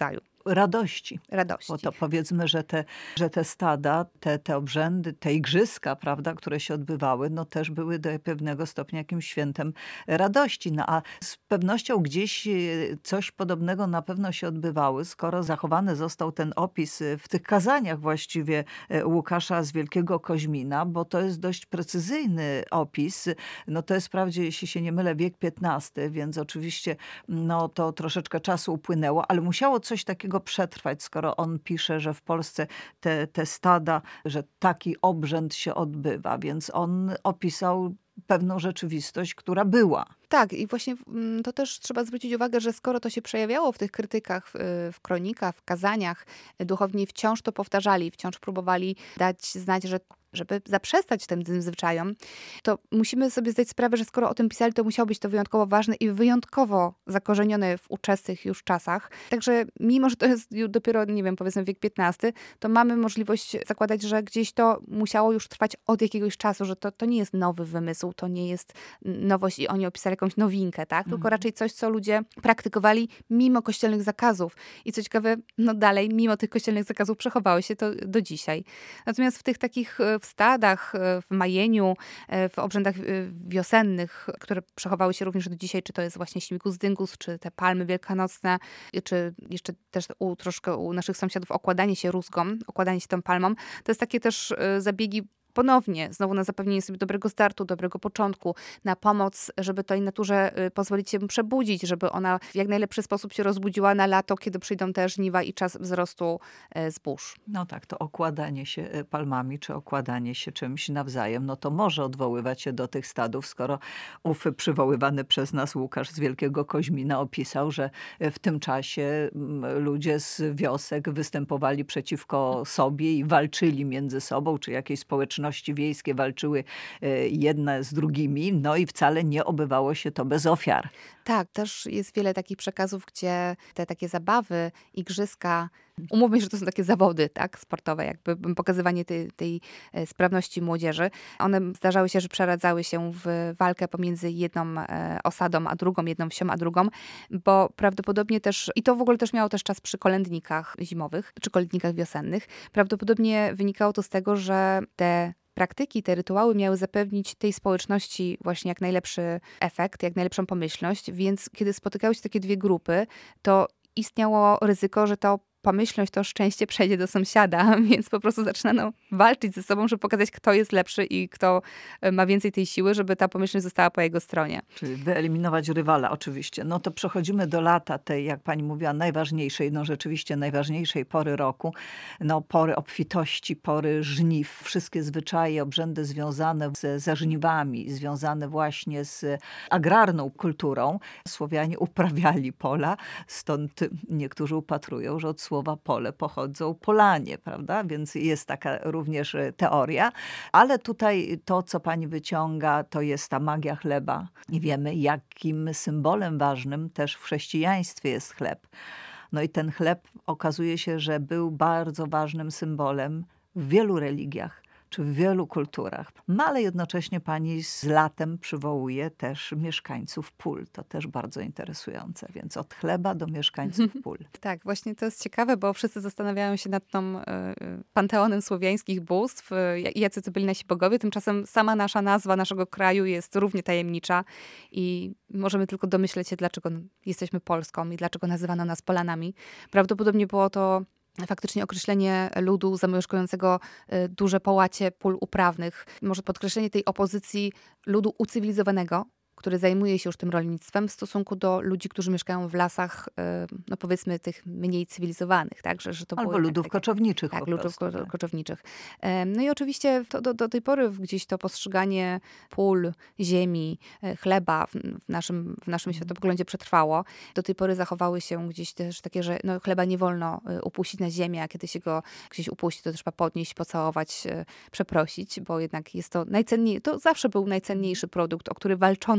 radości. radości. Bo to powiedzmy, że te, że te stada, te, te obrzędy, te igrzyska, prawda, które się odbywały, no też były do pewnego stopnia jakimś świętem radości. No a z pewnością gdzieś coś podobnego na pewno się odbywało, skoro zachowany został ten opis w tych kazaniach właściwie Łukasza z Wielkiego Koźmina, bo to jest dość precyzyjny opis. No to jest wprawdzie, jeśli się nie mylę, wiek piętnasty, więc oczywiście no to troszeczkę czasu upłynęło, ale musiało coś takiego przetrwać, skoro on pisze, że w Polsce te, te stada, że taki obrzęd się odbywa, więc on opisał pewną rzeczywistość, która była. Tak, i właśnie mm, to też trzeba zwrócić uwagę, że skoro to się przejawiało w tych krytykach, w, w kronikach, w kazaniach, duchowni wciąż to powtarzali, wciąż próbowali dać znać, że żeby zaprzestać tym, tym zwyczajom, to musimy sobie zdać sprawę, że skoro o tym pisali, to musiało być to wyjątkowo ważne i wyjątkowo zakorzenione w ówczesnych już czasach. Także mimo, że to jest dopiero, nie wiem, powiedzmy wiek piętnasty, to mamy możliwość zakładać, że gdzieś to musiało już trwać od jakiegoś czasu, że to, to nie jest nowy wymysł, to nie jest nowość i oni opisali jakąś nowinkę, tak? Tylko Mhm. raczej coś, co ludzie praktykowali mimo kościelnych zakazów. I co ciekawe, no dalej, mimo tych kościelnych zakazów przechowały się to do dzisiaj. Natomiast w tych takich w stadach, w majeniu, w obrzędach wiosennych, które przechowały się również do dzisiaj, czy to jest właśnie śmigus dyngus, czy te palmy wielkanocne, czy jeszcze też u, troszkę u naszych sąsiadów okładanie się rózgą, okładanie się tą palmą, to jest takie też zabiegi ponownie, znowu na zapewnienie sobie dobrego startu, dobrego początku, na pomoc, żeby tej naturze pozwolić się przebudzić, żeby ona w jak najlepszy sposób się rozbudziła na lato, kiedy przyjdą te żniwa i czas wzrostu zbóż. No tak, to okładanie się palmami, czy okładanie się czymś nawzajem, no to może odwoływać się do tych stadów, skoro ów przywoływany przez nas Łukasz z Wielkiego Koźmina opisał, że w tym czasie ludzie z wiosek występowali przeciwko sobie i walczyli między sobą, czy jakieś społeczności wiejskie walczyły jedne z drugimi, no i wcale nie obywało się to bez ofiar. Tak, też jest wiele takich przekazów, gdzie te takie zabawy, igrzyska, umówmy się, że to są takie zawody, tak, sportowe, jakby pokazywanie tej, tej sprawności młodzieży. One zdarzały się, że przeradzały się w walkę pomiędzy jedną osadą a drugą, jedną wsią a drugą, bo prawdopodobnie też, i to w ogóle też miało też czas przy kolędnikach zimowych, czy kolędnikach wiosennych, prawdopodobnie wynikało to z tego, że te praktyki, te rytuały miały zapewnić tej społeczności właśnie jak najlepszy efekt, jak najlepszą pomyślność, więc kiedy spotykały się takie dwie grupy, to istniało ryzyko, że to pomyślność, to szczęście przejdzie do sąsiada, więc po prostu zaczynano walczyć ze sobą, żeby pokazać, kto jest lepszy i kto ma więcej tej siły, żeby ta pomyślność została po jego stronie. Czyli wyeliminować rywala oczywiście. No to przechodzimy do lata tej, jak pani mówiła, najważniejszej, no rzeczywiście najważniejszej pory roku. No pory obfitości, pory żniw. Wszystkie zwyczaje, obrzędy związane ze, ze żniwami, związane właśnie z agrarną kulturą. Słowianie uprawiali pola, stąd niektórzy upatrują, że od słowa pole pochodzą polanie, prawda? Więc jest taka również teoria. Ale tutaj to, co pani wyciąga, to jest ta magia chleba. I wiemy, jakim symbolem ważnym też w chrześcijaństwie jest chleb. No i ten chleb okazuje się, że był bardzo ważnym symbolem w wielu religiach, czy w wielu kulturach. No ale jednocześnie pani z latem przywołuje też mieszkańców pól. To też bardzo interesujące. Więc od chleba do mieszkańców pól. Tak, właśnie to jest ciekawe, bo wszyscy zastanawiają się nad tą y, panteonem słowiańskich bóstw, y, jacy to byli nasi bogowie. Tymczasem sama nasza nazwa naszego kraju jest równie tajemnicza i możemy tylko domyśleć się, dlaczego jesteśmy Polską i dlaczego nazywano nas Polanami. Prawdopodobnie było to faktycznie określenie ludu zamieszkującego duże połacie pól uprawnych. Może podkreślenie tej opozycji ludu ucywilizowanego, który zajmuje się już tym rolnictwem w stosunku do ludzi, którzy mieszkają w lasach, no powiedzmy tych mniej cywilizowanych. Tak? Że, że to Albo było ludów tak, koczowniczych Tak, po ludów prostu, tak. koczowniczych. No i oczywiście to do, do tej pory gdzieś to postrzeganie pól, ziemi, chleba w, w, naszym, w naszym światopoglądzie przetrwało. Do tej pory zachowały się gdzieś też takie, że no, chleba nie wolno upuścić na ziemię, a kiedy się go gdzieś upuści, to trzeba podnieść, pocałować, przeprosić, bo jednak jest to najcenniejszy, to zawsze był najcenniejszy produkt, o który walczono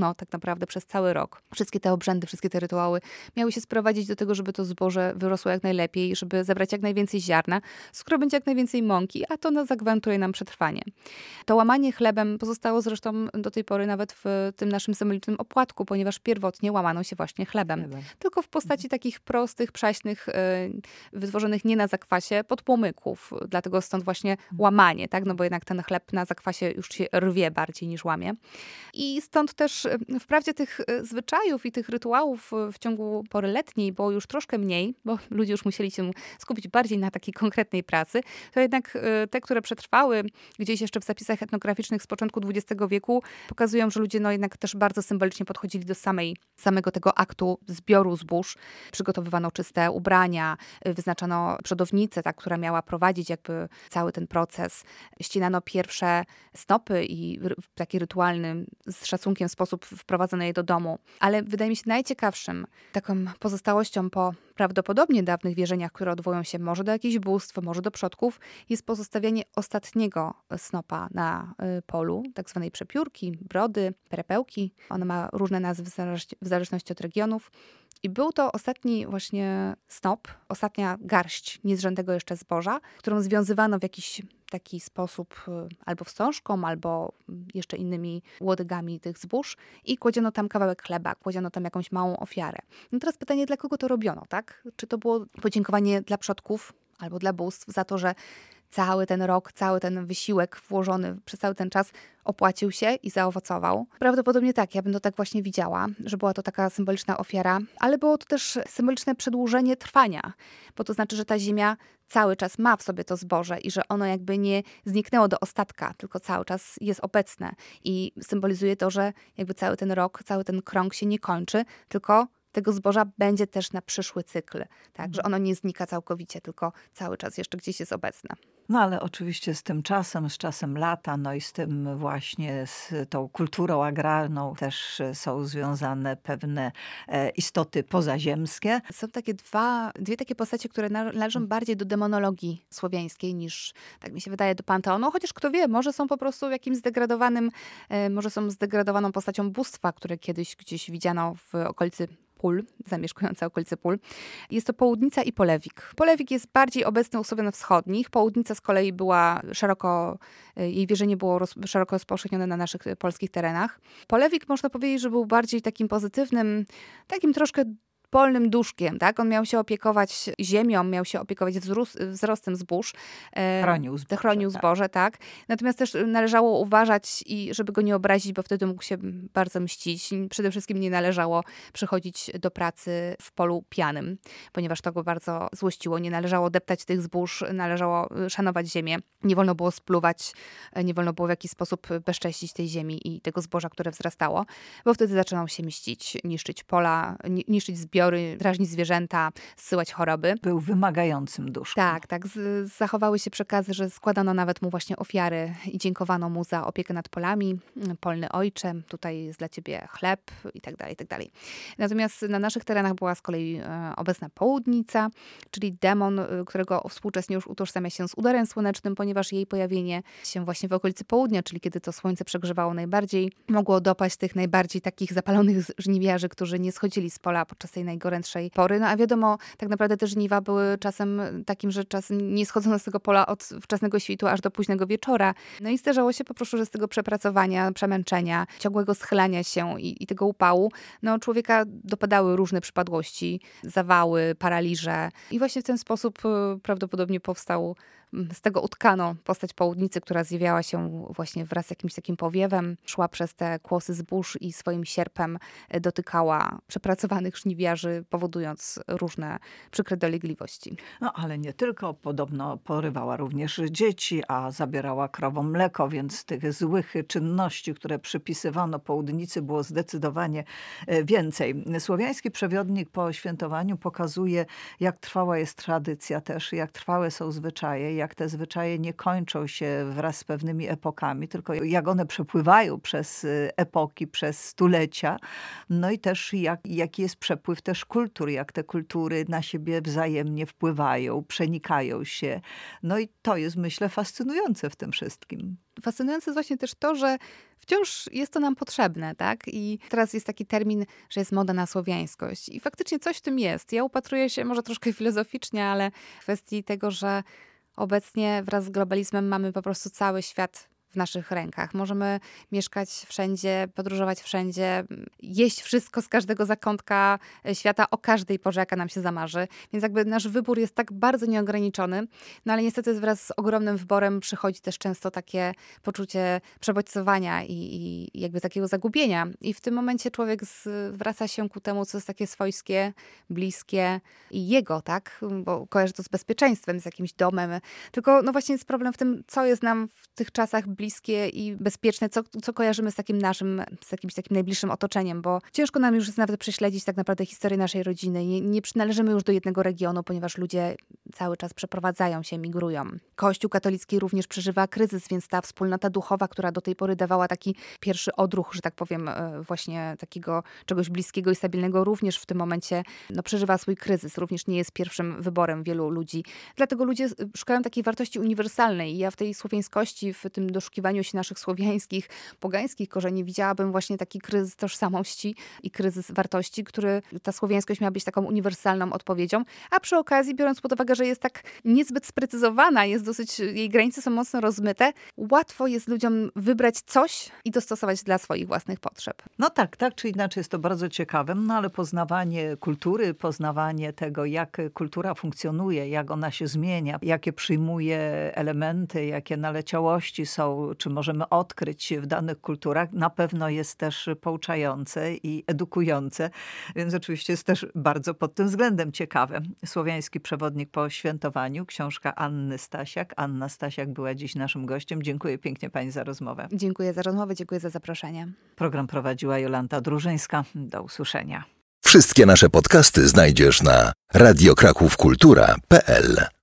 robiono tak naprawdę przez cały rok. Wszystkie te obrzędy, wszystkie te rytuały miały się sprowadzić do tego, żeby to zboże wyrosło jak najlepiej, żeby zebrać jak najwięcej ziarna, z którego będzie jak najwięcej mąki, a to no, zagwarantuje nam przetrwanie. To łamanie chlebem pozostało zresztą do tej pory nawet w tym naszym symbolicznym opłatku, ponieważ pierwotnie łamano się właśnie chlebem. chlebem. Tylko w postaci takich prostych, przaśnych, yy, wytworzonych nie na zakwasie podpłomyków. Dlatego stąd właśnie łamanie, tak? No bo jednak ten chleb na zakwasie już się rwie bardziej niż łamie. I stąd też wprawdzie tych zwyczajów i tych rytuałów w ciągu pory letniej było już troszkę mniej, bo ludzie już musieli się skupić bardziej na takiej konkretnej pracy, to jednak te, które przetrwały gdzieś jeszcze w zapisach etnograficznych z początku dwudziestego wieku, pokazują, że ludzie no jednak też bardzo symbolicznie podchodzili do samej, samego tego aktu zbioru zbóż. Przygotowywano czyste ubrania, wyznaczano przodownicę, ta, która miała prowadzić jakby cały ten proces. Ścinano pierwsze snopy i w taki rytualny, z szacunkiem sposób wprowadzono je do domu. Ale wydaje mi się najciekawszym taką pozostałością po prawdopodobnie dawnych wierzeniach, które odwołują się może do jakichś bóstw, może do przodków, jest pozostawianie ostatniego snopa na polu, tak zwanej przepiórki, brody, perepełki. Ona ma różne nazwy w zależności od regionów. I był to ostatni właśnie snop, ostatnia garść niezrzędego jeszcze zboża, którą związywano w jakiś taki sposób albo wstążką, albo jeszcze innymi łodygami tych zbóż i kładziono tam kawałek chleba, kładziono tam jakąś małą ofiarę. No teraz pytanie, dla kogo to robiono, tak? Czy to było podziękowanie dla przodków albo dla bóstw za to, że cały ten rok, cały ten wysiłek włożony przez cały ten czas opłacił się i zaowocował? Prawdopodobnie tak, ja bym to tak właśnie widziała, że była to taka symboliczna ofiara, ale było to też symboliczne przedłużenie trwania, bo to znaczy, że ta ziemia cały czas ma w sobie to zboże i że ono jakby nie zniknęło do ostatka, tylko cały czas jest obecne i symbolizuje to, że jakby cały ten rok, cały ten krąg się nie kończy, tylko tego zboża będzie też na przyszły cykl, tak, że ono nie znika całkowicie, tylko cały czas jeszcze gdzieś jest obecne. No ale oczywiście z tym czasem, z czasem lata, no i z tym właśnie, z tą kulturą agrarną też są związane pewne e, istoty pozaziemskie. Są takie dwa, dwie takie postacie, które należą bardziej do demonologii słowiańskiej niż, tak mi się wydaje, do panteonu, chociaż kto wie, może są po prostu jakimś zdegradowanym, e, może są zdegradowaną postacią bóstwa, które kiedyś gdzieś widziano w okolicy Pól, zamieszkująca okolice Pól. Jest to Południca i Polewik. Polewik jest bardziej obecny u Słowian wschodnich. Południca z kolei była szeroko, jej wierzenie było roz, szeroko rozpowszechnione na naszych polskich terenach. Polewik można powiedzieć, że był bardziej takim pozytywnym, takim troszkę polnym duszkiem, tak? On miał się opiekować ziemią, miał się opiekować wzróst, wzrostem zbóż. Chronił zboże. Chronił zboże, tak. tak. Natomiast też należało uważać, i żeby go nie obrazić, bo wtedy mógł się bardzo mścić. Przede wszystkim nie należało przychodzić do pracy w polu pianym, ponieważ to go bardzo złościło. Nie należało deptać tych zbóż, należało szanować ziemię. Nie wolno było spluwać, nie wolno było w jakiś sposób bezcześcić tej ziemi i tego zboża, które wzrastało, bo wtedy zaczynał się mścić, niszczyć pola, niszczyć zbiory, drażnić zwierzęta, zsyłać choroby. Był wymagającym duszkiem. Tak, tak. Z, zachowały się przekazy, że składano nawet mu właśnie ofiary i dziękowano mu za opiekę nad polami. Polny ojcze, tutaj jest dla ciebie chleb i tak dalej, i tak dalej. Natomiast na naszych terenach była z kolei e, obecna Południca, czyli demon, którego współcześnie już utożsamia się z udarem słonecznym, ponieważ jej pojawienie się właśnie w okolicy południa, czyli kiedy to słońce przegrzewało najbardziej, mogło dopaść tych najbardziej takich zapalonych żniwiarzy, którzy nie schodzili z pola podczas tej najgorętszej pory. No a wiadomo, tak naprawdę te żniwa były czasem takim, że czasem nie schodzono z tego pola od wczesnego świtu aż do późnego wieczora. No i zdarzało się po prostu, że z tego przepracowania, przemęczenia, ciągłego schylania się i, i tego upału, no człowieka dopadały różne przypadłości, zawały, paraliże. I właśnie w ten sposób prawdopodobnie powstał, z tego utkano postać Południcy, która zjawiała się właśnie wraz z jakimś takim powiewem, szła przez te kłosy zbóż i swoim sierpem dotykała przepracowanych żniwiarzy, powodując różne przykre dolegliwości. No ale nie tylko, podobno porywała również dzieci, a zabierała krowom mleko, więc tych złych czynności, które przypisywano Południcy, było zdecydowanie więcej. Słowiański przewodnik po świętowaniu pokazuje, jak trwała jest tradycja też, jak trwałe są zwyczaje, jak te zwyczaje nie kończą się wraz z pewnymi epokami, tylko jak one przepływają przez epoki, przez stulecia. No i też jak, jaki jest przepływ też kultur, jak te kultury na siebie wzajemnie wpływają, przenikają się. No i to jest, myślę, fascynujące w tym wszystkim. Fascynujące jest właśnie też to, że wciąż jest to nam potrzebne, tak? I teraz jest taki termin, że jest moda na słowiańskość. I faktycznie coś w tym jest. Ja upatruję się może troszkę filozoficznie, ale w kwestii tego, że obecnie wraz z globalizmem mamy po prostu cały świat w naszych rękach. Możemy mieszkać wszędzie, podróżować wszędzie, jeść wszystko z każdego zakątka świata o każdej porze, jaka nam się zamarzy. Więc jakby nasz wybór jest tak bardzo nieograniczony. No ale niestety wraz z ogromnym wyborem przychodzi też często takie poczucie przebodźcowania i, i jakby takiego zagubienia. I w tym momencie człowiek zwraca się ku temu, co jest takie swojskie, bliskie i jego, tak? Bo kojarzy to z bezpieczeństwem, z jakimś domem. Tylko no właśnie jest problem w tym, co jest nam w tych czasach bliskie i bezpieczne, co, co kojarzymy z takim naszym, z jakimś takim najbliższym otoczeniem, bo ciężko nam już jest nawet prześledzić tak naprawdę historię naszej rodziny. Nie, nie przynależymy już do jednego regionu, ponieważ ludzie cały czas przeprowadzają się, migrują. Kościół katolicki również przeżywa kryzys, więc ta wspólnota duchowa, która do tej pory dawała taki pierwszy odruch, że tak powiem, właśnie takiego czegoś bliskiego i stabilnego, również w tym momencie no, przeżywa swój kryzys. Również nie jest pierwszym wyborem wielu ludzi. Dlatego ludzie szukają takiej wartości uniwersalnej i ja w tej słowiańskości, w tym doszukiwaniu się naszych słowiańskich, pogańskich korzeni widziałabym właśnie taki kryzys tożsamości i kryzys wartości, który ta słowiańskość miała być taką uniwersalną odpowiedzią, a przy okazji, biorąc pod uwagę, że jest tak niezbyt sprecyzowana, jest dosyć, jej granice są mocno rozmyte, łatwo jest ludziom wybrać coś i dostosować dla swoich własnych potrzeb. No tak, tak czy inaczej jest to bardzo ciekawe, no ale poznawanie kultury, poznawanie tego, jak kultura funkcjonuje, jak ona się zmienia, jakie przyjmuje elementy, jakie naleciałości są, czy możemy odkryć w danych kulturach, na pewno jest też pouczające i edukujące, więc oczywiście jest też bardzo pod tym względem ciekawe. Słowiański przewodnik po świętowaniu, książka Anny Stasiak. Anna Stasiak była dziś naszym gościem. Dziękuję pięknie pani za rozmowę. Dziękuję za rozmowę, dziękuję za zaproszenie. Program prowadziła Jolanta Drużyńska. Do usłyszenia. Wszystkie nasze podcasty znajdziesz na radio kraków kultura kropka p l.